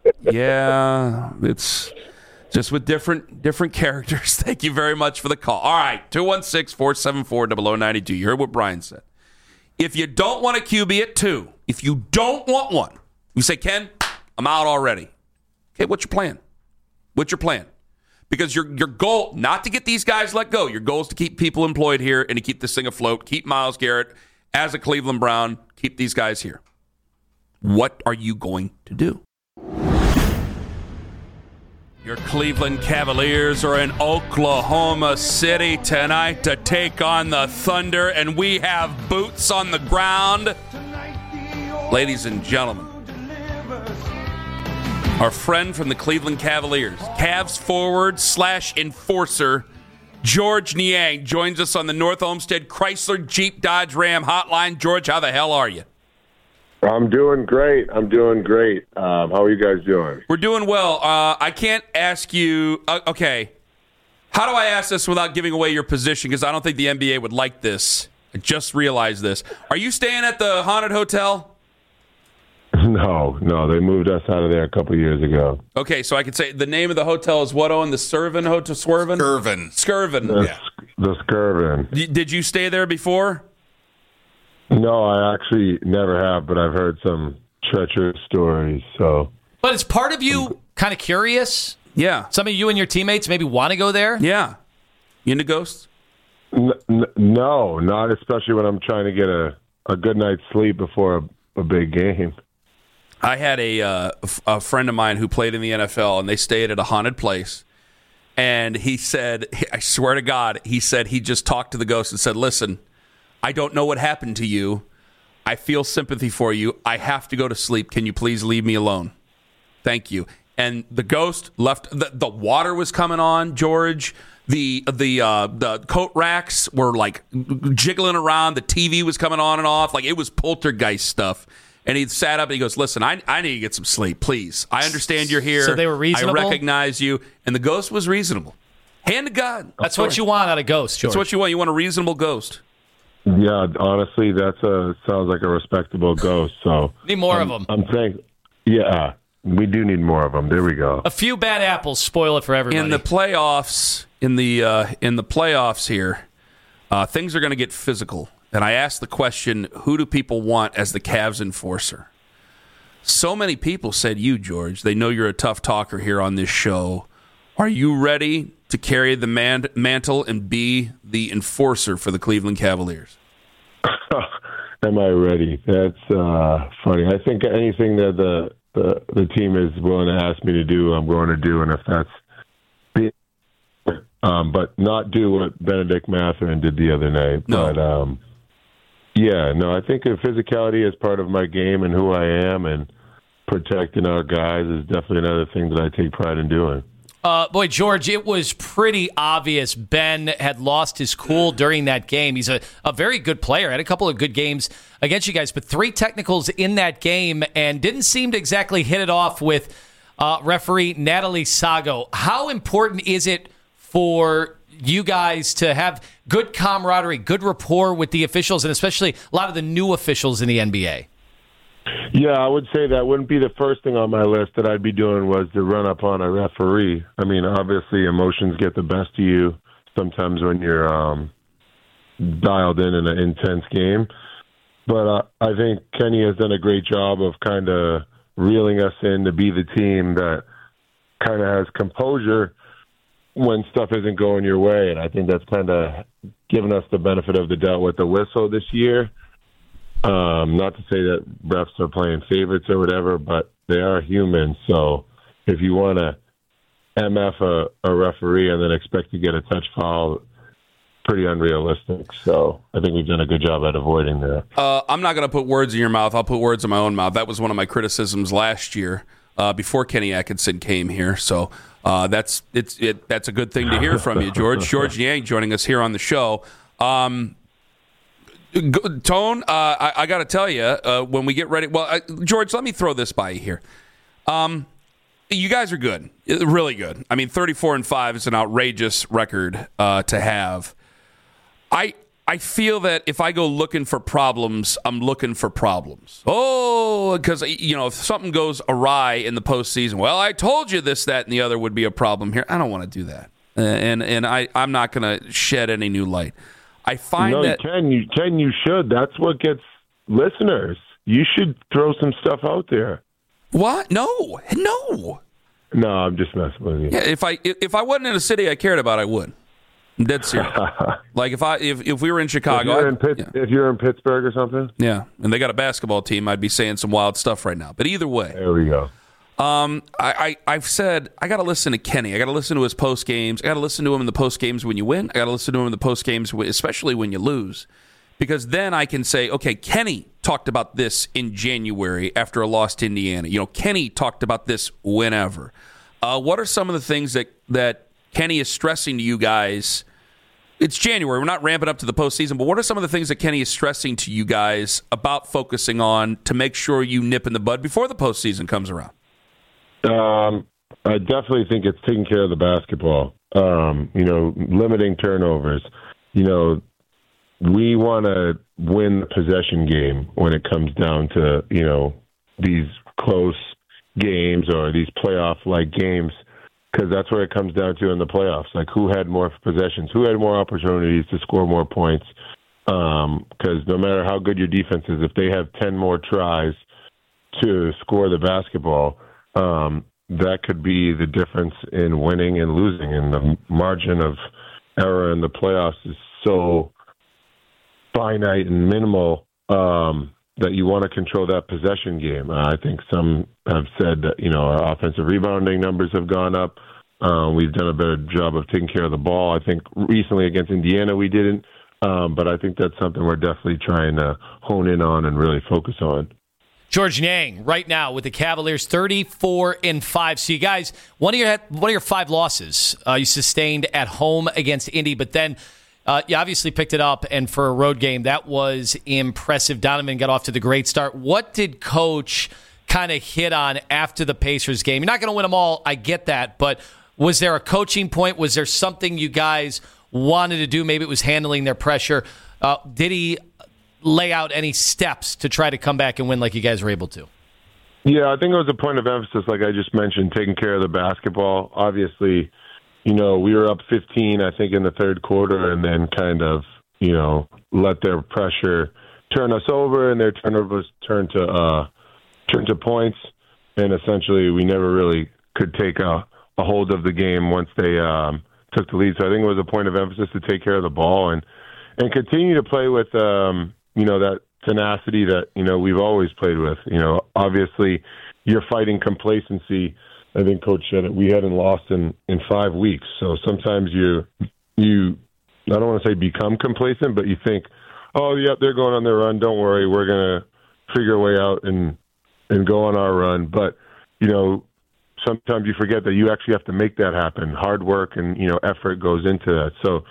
it's just with different characters. Thank you very much for the call. All right, 216-474-0092. You heard what Brian said. If you don't want a QB at 2, if you don't want one, you say, Ken, I'm out already. Okay, what's your plan? What's your plan? Because your goal, not to get these guys let go. Your goal is to keep people employed here and to keep this thing afloat, keep Myles Garrett as a Cleveland Brown, keep these guys here. What are you going to do? Your Cleveland Cavaliers are in Oklahoma City tonight to take on the Thunder, and we have boots on the ground. Ladies and gentlemen, our friend from the Cleveland Cavaliers, Cavs forward / enforcer, George Niang, joins us on the North Olmsted Chrysler Jeep Dodge Ram hotline. George, how the hell are you? I'm doing great. How are you guys doing? We're doing well. I can't ask you, okay, how do I ask this without giving away your position? Because I don't think the NBA would like this. I just realized this. Are you staying at the haunted hotel? No, they moved us out of there a couple years ago. Okay, so I could say the name of the hotel is what, Owen? The Skirvin Hotel? Skirvin. The Skirvin. Did you stay there before? No, I actually never have, but I've heard some treacherous stories. So, but is part of you kind of curious? Yeah. Some of you and your teammates maybe want to go there? Yeah. You into ghosts? No, not especially when I'm trying to get a good night's sleep before a big game. I had a friend of mine who played in the NFL, and they stayed at a haunted place. And he said, I swear to God, he said he just talked to the ghost and said, listen, I don't know what happened to you. I feel sympathy for you. I have to go to sleep. Can you please leave me alone? Thank you. And the ghost left. The water was coming on, George. The coat racks were like jiggling around. The TV was coming on and off. Like it was poltergeist stuff. And he sat up and he goes, listen, I need to get some sleep, please. I understand you're here. So they were reasonable? I recognize you. And the ghost was reasonable. Hand to God. That's what you want out of ghost, George. That's what you want. You want a reasonable ghost. Yeah, honestly, sounds like a respectable ghost. So need more of them. I'm saying, yeah, we do need more of them. There we go. A few bad apples spoil it for everybody. In the playoffs, in the playoffs here, things are going to get physical. And I asked the question, who do people want as the Cavs enforcer? So many people said you, George. They know you're a tough talker here on this show. Are you ready to carry the mantle and be the enforcer for the Cleveland Cavaliers? Am I ready? That's funny. I think anything that the team is willing to ask me to do, I'm going to do. And if that's but not do what Benedict Mathurin did the other night. No. But I think physicality is part of my game and who I am, and protecting our guys is definitely another thing that I take pride in doing. Boy, George, it was pretty obvious Ben had lost his cool during that game. He's a very good player. Had a couple of good games against you guys, but 3 technicals in that game and didn't seem to exactly hit it off with referee Natalie Sago. How important is it for you guys to have good camaraderie, good rapport with the officials, and especially a lot of the new officials in the NBA? Yeah, I would say that wouldn't be the first thing on my list that I'd be doing was to run up on a referee. I mean, obviously emotions get the best of you sometimes when you're dialed in an intense game. But I think Kenny has done a great job of kind of reeling us in to be the team that kind of has composure when stuff isn't going your way, and I think that's kind of given us the benefit of the doubt with the whistle this year. Not to say that refs are playing favorites or whatever, but they are human. So if you want to MF a referee and then expect to get a touch foul, pretty unrealistic. So I think we've done a good job at avoiding that. I'm not going to put words in your mouth. I'll put words in my own mouth. That was one of my criticisms last year before Kenny Atkinson came here. So that's a good thing to hear from you, George. George Niang joining us here on the show. Tone, I got to tell you, when we get ready, George, let me throw this by you here. You guys are good, really good. I mean, 34-5 is an outrageous record to have. I feel that if I go looking for problems, I'm looking for problems. Oh, because, if something goes awry in the postseason, well, I told you this, that, and the other would be a problem here. I don't want to do that. And I'm not going to shed any new light. I find that... You should. That's what gets listeners. You should throw some stuff out there. What? No. No, I'm just messing with you. Yeah, if I wasn't in a city I cared about, I would. I'm dead serious. Like if we were in Chicago, if you're in Pittsburgh or something, yeah, and they got a basketball team, I'd be saying some wild stuff right now. But either way, there we go. I've said I got to listen to Kenny. I got to listen to his post games. I got to listen to him in the post games when you win. I got to listen to him in the post games, especially when you lose, because then I can say, okay, Kenny talked about this in January after a loss to Indiana. Kenny talked about this whenever. What are some of the things that Kenny is stressing to you guys? It's January. We're not ramping up to the postseason, but what are some of the things that Kenny is stressing to you guys about focusing on to make sure you nip in the bud before the postseason comes around? I definitely think it's taking care of the basketball. Limiting turnovers. We want to win the possession game when it comes down to, these close games or these playoff-like games, because that's where it comes down to in the playoffs. Like, who had more possessions? Who had more opportunities to score more points? Because no matter how good your defense is, if they have 10 more tries to score the basketball, that could be the difference in winning and losing. And the margin of error in the playoffs is so finite and minimal that you want to control that possession game. I think some have said that, our offensive rebounding numbers have gone up. We've done a better job of taking care of the ball. I think recently against Indiana we didn't, but I think that's something we're definitely trying to hone in on and really focus on. George Niang right now with the Cavaliers, 34-5. So you guys, one of your 5 losses you sustained at home against Indy, but then you obviously picked it up, and for a road game, that was impressive. Donovan got off to the great start. What did Coach kind of hit on after the Pacers game? You're not going to win them all, I get that, but was there a coaching point? Was there something you guys wanted to do? Maybe it was handling their pressure. Did he lay out any steps to try to come back and win like you guys were able to? Yeah, I think it was a point of emphasis, like I just mentioned, taking care of the basketball. Obviously, we were up 15, I think, in the third quarter, and then kind of, let their pressure turn us over, and their turnovers turn to points. And essentially, we never really could take a hold of the game once they took the lead. So I think it was a point of emphasis to take care of the ball and continue to play with, that tenacity that, we've always played with. Obviously, you're fighting complacency. I think Coach said it. We hadn't lost in 5 weeks. So sometimes you I don't want to say become complacent, but you think, oh, yeah, they're going on their run. Don't worry. We're going to figure a way out and go on our run. But, sometimes you forget that you actually have to make that happen. Hard work and, effort goes into that. So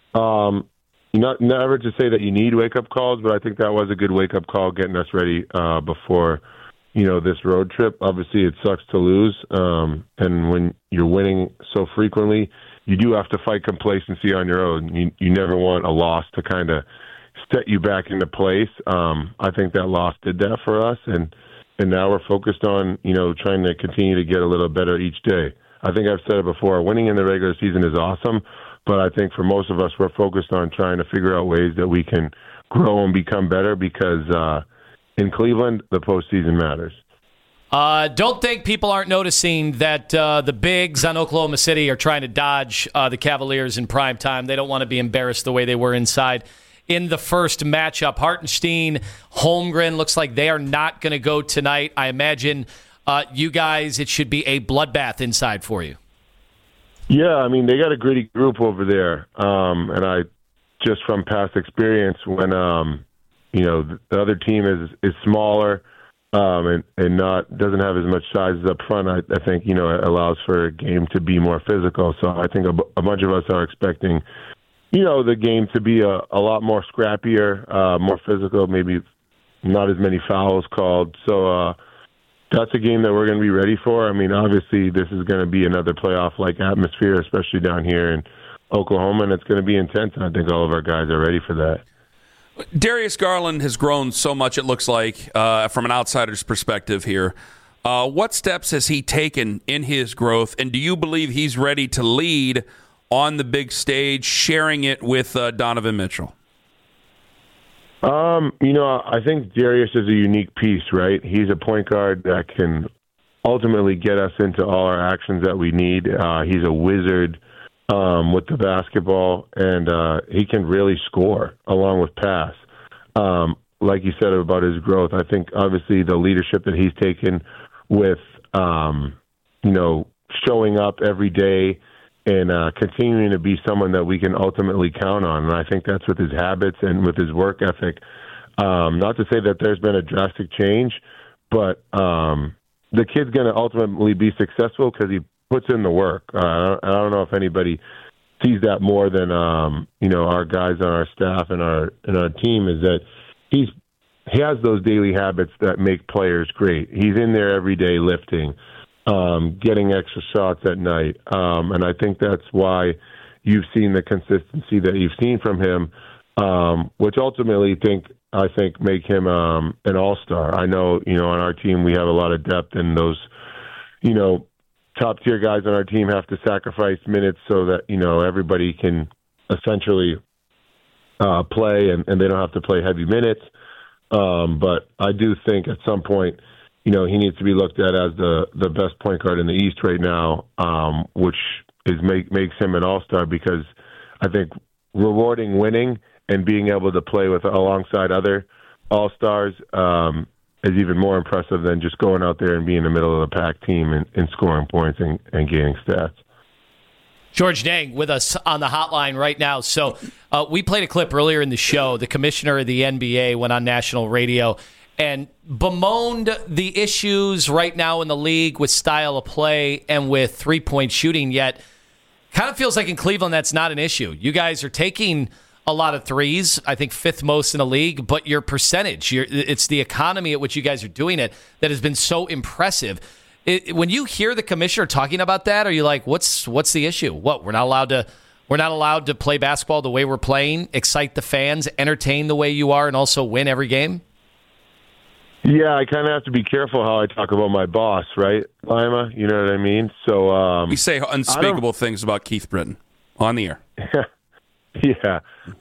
never to say that you need wake-up calls, but I think that was a good wake-up call getting us ready before this road trip. Obviously, it sucks to lose. And when you're winning so frequently, you do have to fight complacency on your own. You never want a loss to kind of set you back into place. I think that loss did that for us. And now we're focused on, trying to continue to get a little better each day. I think I've said it before, winning in the regular season is awesome. But I think for most of us, we're focused on trying to figure out ways that we can grow and become better because in Cleveland, the postseason matters. Don't think people aren't noticing that the bigs on Oklahoma City are trying to dodge the Cavaliers in prime time. They don't want to be embarrassed the way they were inside in the first matchup. Hartenstein, Holmgren, looks like they are not going to go tonight. I imagine you guys, it should be a bloodbath inside for you. Yeah, I mean, they got a gritty group over there. And I, just from past experience, when, the other team is smaller and not doesn't have as much size up front, I think, it allows for a game to be more physical. So I think a bunch of us are expecting, the game to be a lot more scrappier, more physical, maybe not as many fouls called. So, that's a game that we're going to be ready for. I mean, obviously, this is going to be another playoff-like atmosphere, especially down here in Oklahoma, and it's going to be intense, and I think all of our guys are ready for that. Darius Garland has grown so much, it looks like, from an outsider's perspective here. What steps has he taken in his growth, and do you believe he's ready to lead on the big stage, sharing it with Donovan Mitchell? I think Darius is a unique piece, right? He's a point guard that can ultimately get us into all our actions that we need. He's a wizard with the basketball, and he can really score along with pass. Like you said about his growth, I think obviously the leadership that he's taken with, showing up every day and continuing to be someone that we can ultimately count on. And I think that's with his habits and with his work ethic. Not to say that there's been a drastic change, but the kid's going to ultimately be successful because he puts in the work. I don't know if anybody sees that more than, our guys on our staff and our team, is that he has those daily habits that make players great. He's in there every day lifting, getting extra shots at night. And I think that's why you've seen the consistency that you've seen from him, which ultimately I think make him an all-star. I know, on our team we have a lot of depth, and those, top-tier guys on our team have to sacrifice minutes so that, everybody can essentially play and they don't have to play heavy minutes. But I do think at some point, he needs to be looked at as the best point guard in the East right now, which makes him an all-star, because I think rewarding winning and being able to play alongside other all-stars is even more impressive than just going out there and being the middle of the pack team and scoring points and gaining stats. George Niang with us on the hotline right now. So we played a clip earlier in the show. The commissioner of the NBA went on national radio and bemoaned the issues right now in the league with style of play and with three-point shooting, yet kind of feels like in Cleveland that's not an issue. You guys are taking a lot of threes, I think fifth most in the league, but your percentage, it's the economy at which you guys are doing it that has been so impressive. When you hear the commissioner talking about that, are you like, what's the issue? What, we're not allowed to play basketball the way we're playing, excite the fans, entertain the way you are, and also win every game? Yeah, I kind of have to be careful how I talk about my boss, right, Lima? You know what I mean? So you say unspeakable things about Keith Britton on the air. Yeah.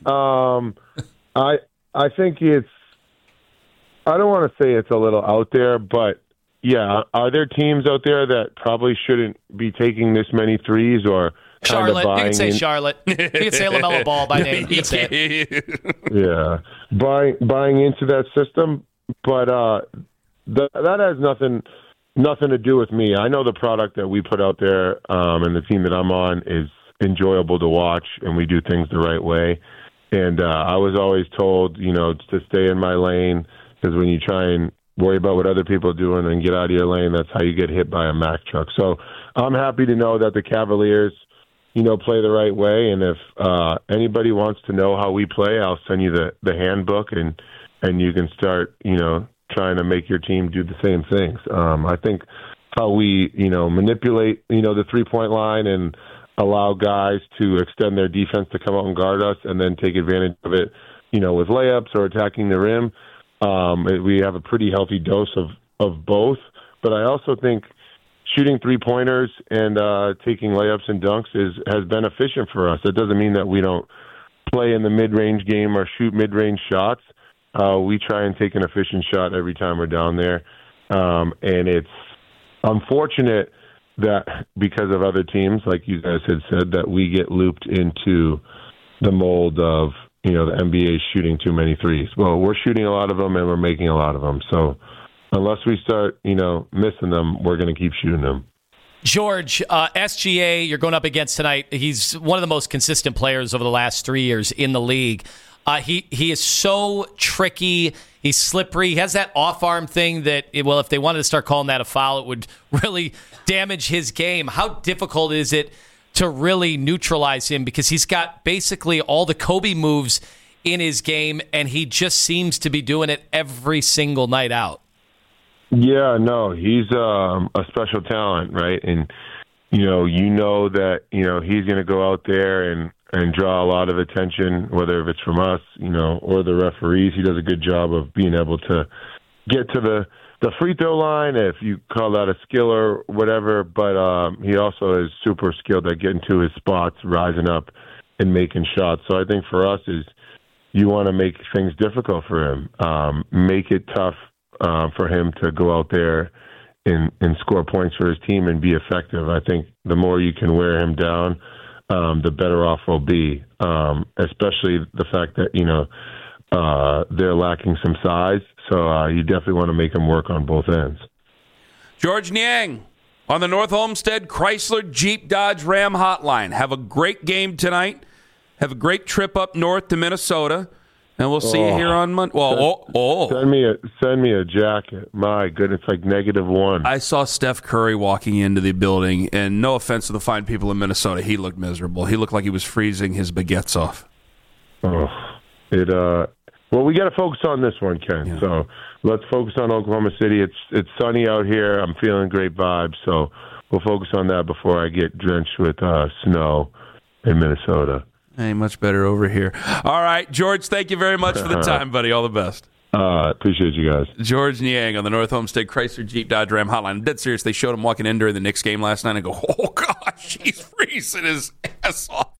I think I don't want to say it's a little out there, but yeah, are there teams out there that probably shouldn't be taking this many threes or kind Charlotte? of buying? You can say Charlotte. You can say LaMelo Ball by name. You can say it. Yeah, buying into that system, but that has nothing to do with me. I know the product that we put out there, and the team that I'm on is enjoyable to watch, and we do things the right way. And I was always told, to stay in my lane, because when you try and worry about what other people are doing and get out of your lane, that's how you get hit by a Mack truck. So I'm happy to know that the Cavaliers, play the right way. And if anybody wants to know how we play, I'll send you the handbook, and you can start, trying to make your team do the same things. I think how we, manipulate, the three-point line and allow guys to extend their defense to come out and guard us and then take advantage of it, with layups or attacking the rim. We have a pretty healthy dose of both. But I also think shooting three-pointers and taking layups and dunks has been efficient for us. It doesn't mean that we don't play in the mid-range game or shoot mid-range shots. We try and take an efficient shot every time we're down there. And it's unfortunate that because of other teams, like you guys had said, that we get looped into the mold of, the NBA shooting too many threes. Well, we're shooting a lot of them and we're making a lot of them. So unless we start, missing them, we're going to keep shooting them. George, SGA, you're going up against tonight. He's one of the most consistent players over the last 3 years in the league. He is so tricky. He's slippery. He has that off-arm thing that, if they wanted to start calling that a foul, it would really damage his game. How difficult is it to really neutralize him? Because he's got basically all the Kobe moves in his game, and he just seems to be doing it every single night out. Yeah, no, he's a special talent, right? And, that, he's going to go out there and draw a lot of attention, whether it's from us, or the referees. He does a good job of being able to get to the free throw line, if you call that a skill or whatever. But he also is super skilled at getting to his spots, rising up and making shots. So I think for us is you want to make things difficult for him, make it tough for him to go out there and score points for his team and be effective. I think the more you can wear him down, the better off we'll be, especially the fact that, they're lacking some size. So you definitely want to make him work on both ends. George Niang on the North Olmsted Chrysler Jeep Dodge Ram Hotline. Have a great game tonight. Have a great trip up north to Minnesota. And we'll see you here on Monday. Well, Send me a jacket. My goodness, it's like -1. I saw Steph Curry walking into the building, and no offense to the fine people in Minnesota, he looked miserable. He looked like he was freezing his baguettes off. Well, we got to focus on this one, Ken. Yeah. So let's focus on Oklahoma City. It's sunny out here. I'm feeling great vibes. So we'll focus on that before I get drenched with snow in Minnesota. Ain't much better over here. All right, George, thank you very much for the time, buddy. All the best. Appreciate you guys. George Niang on the North Olmsted Chrysler Jeep Dodge Ram Hotline. I'm dead serious. They showed him walking in during the Knicks game last night and go, oh, gosh, he's freezing his ass off.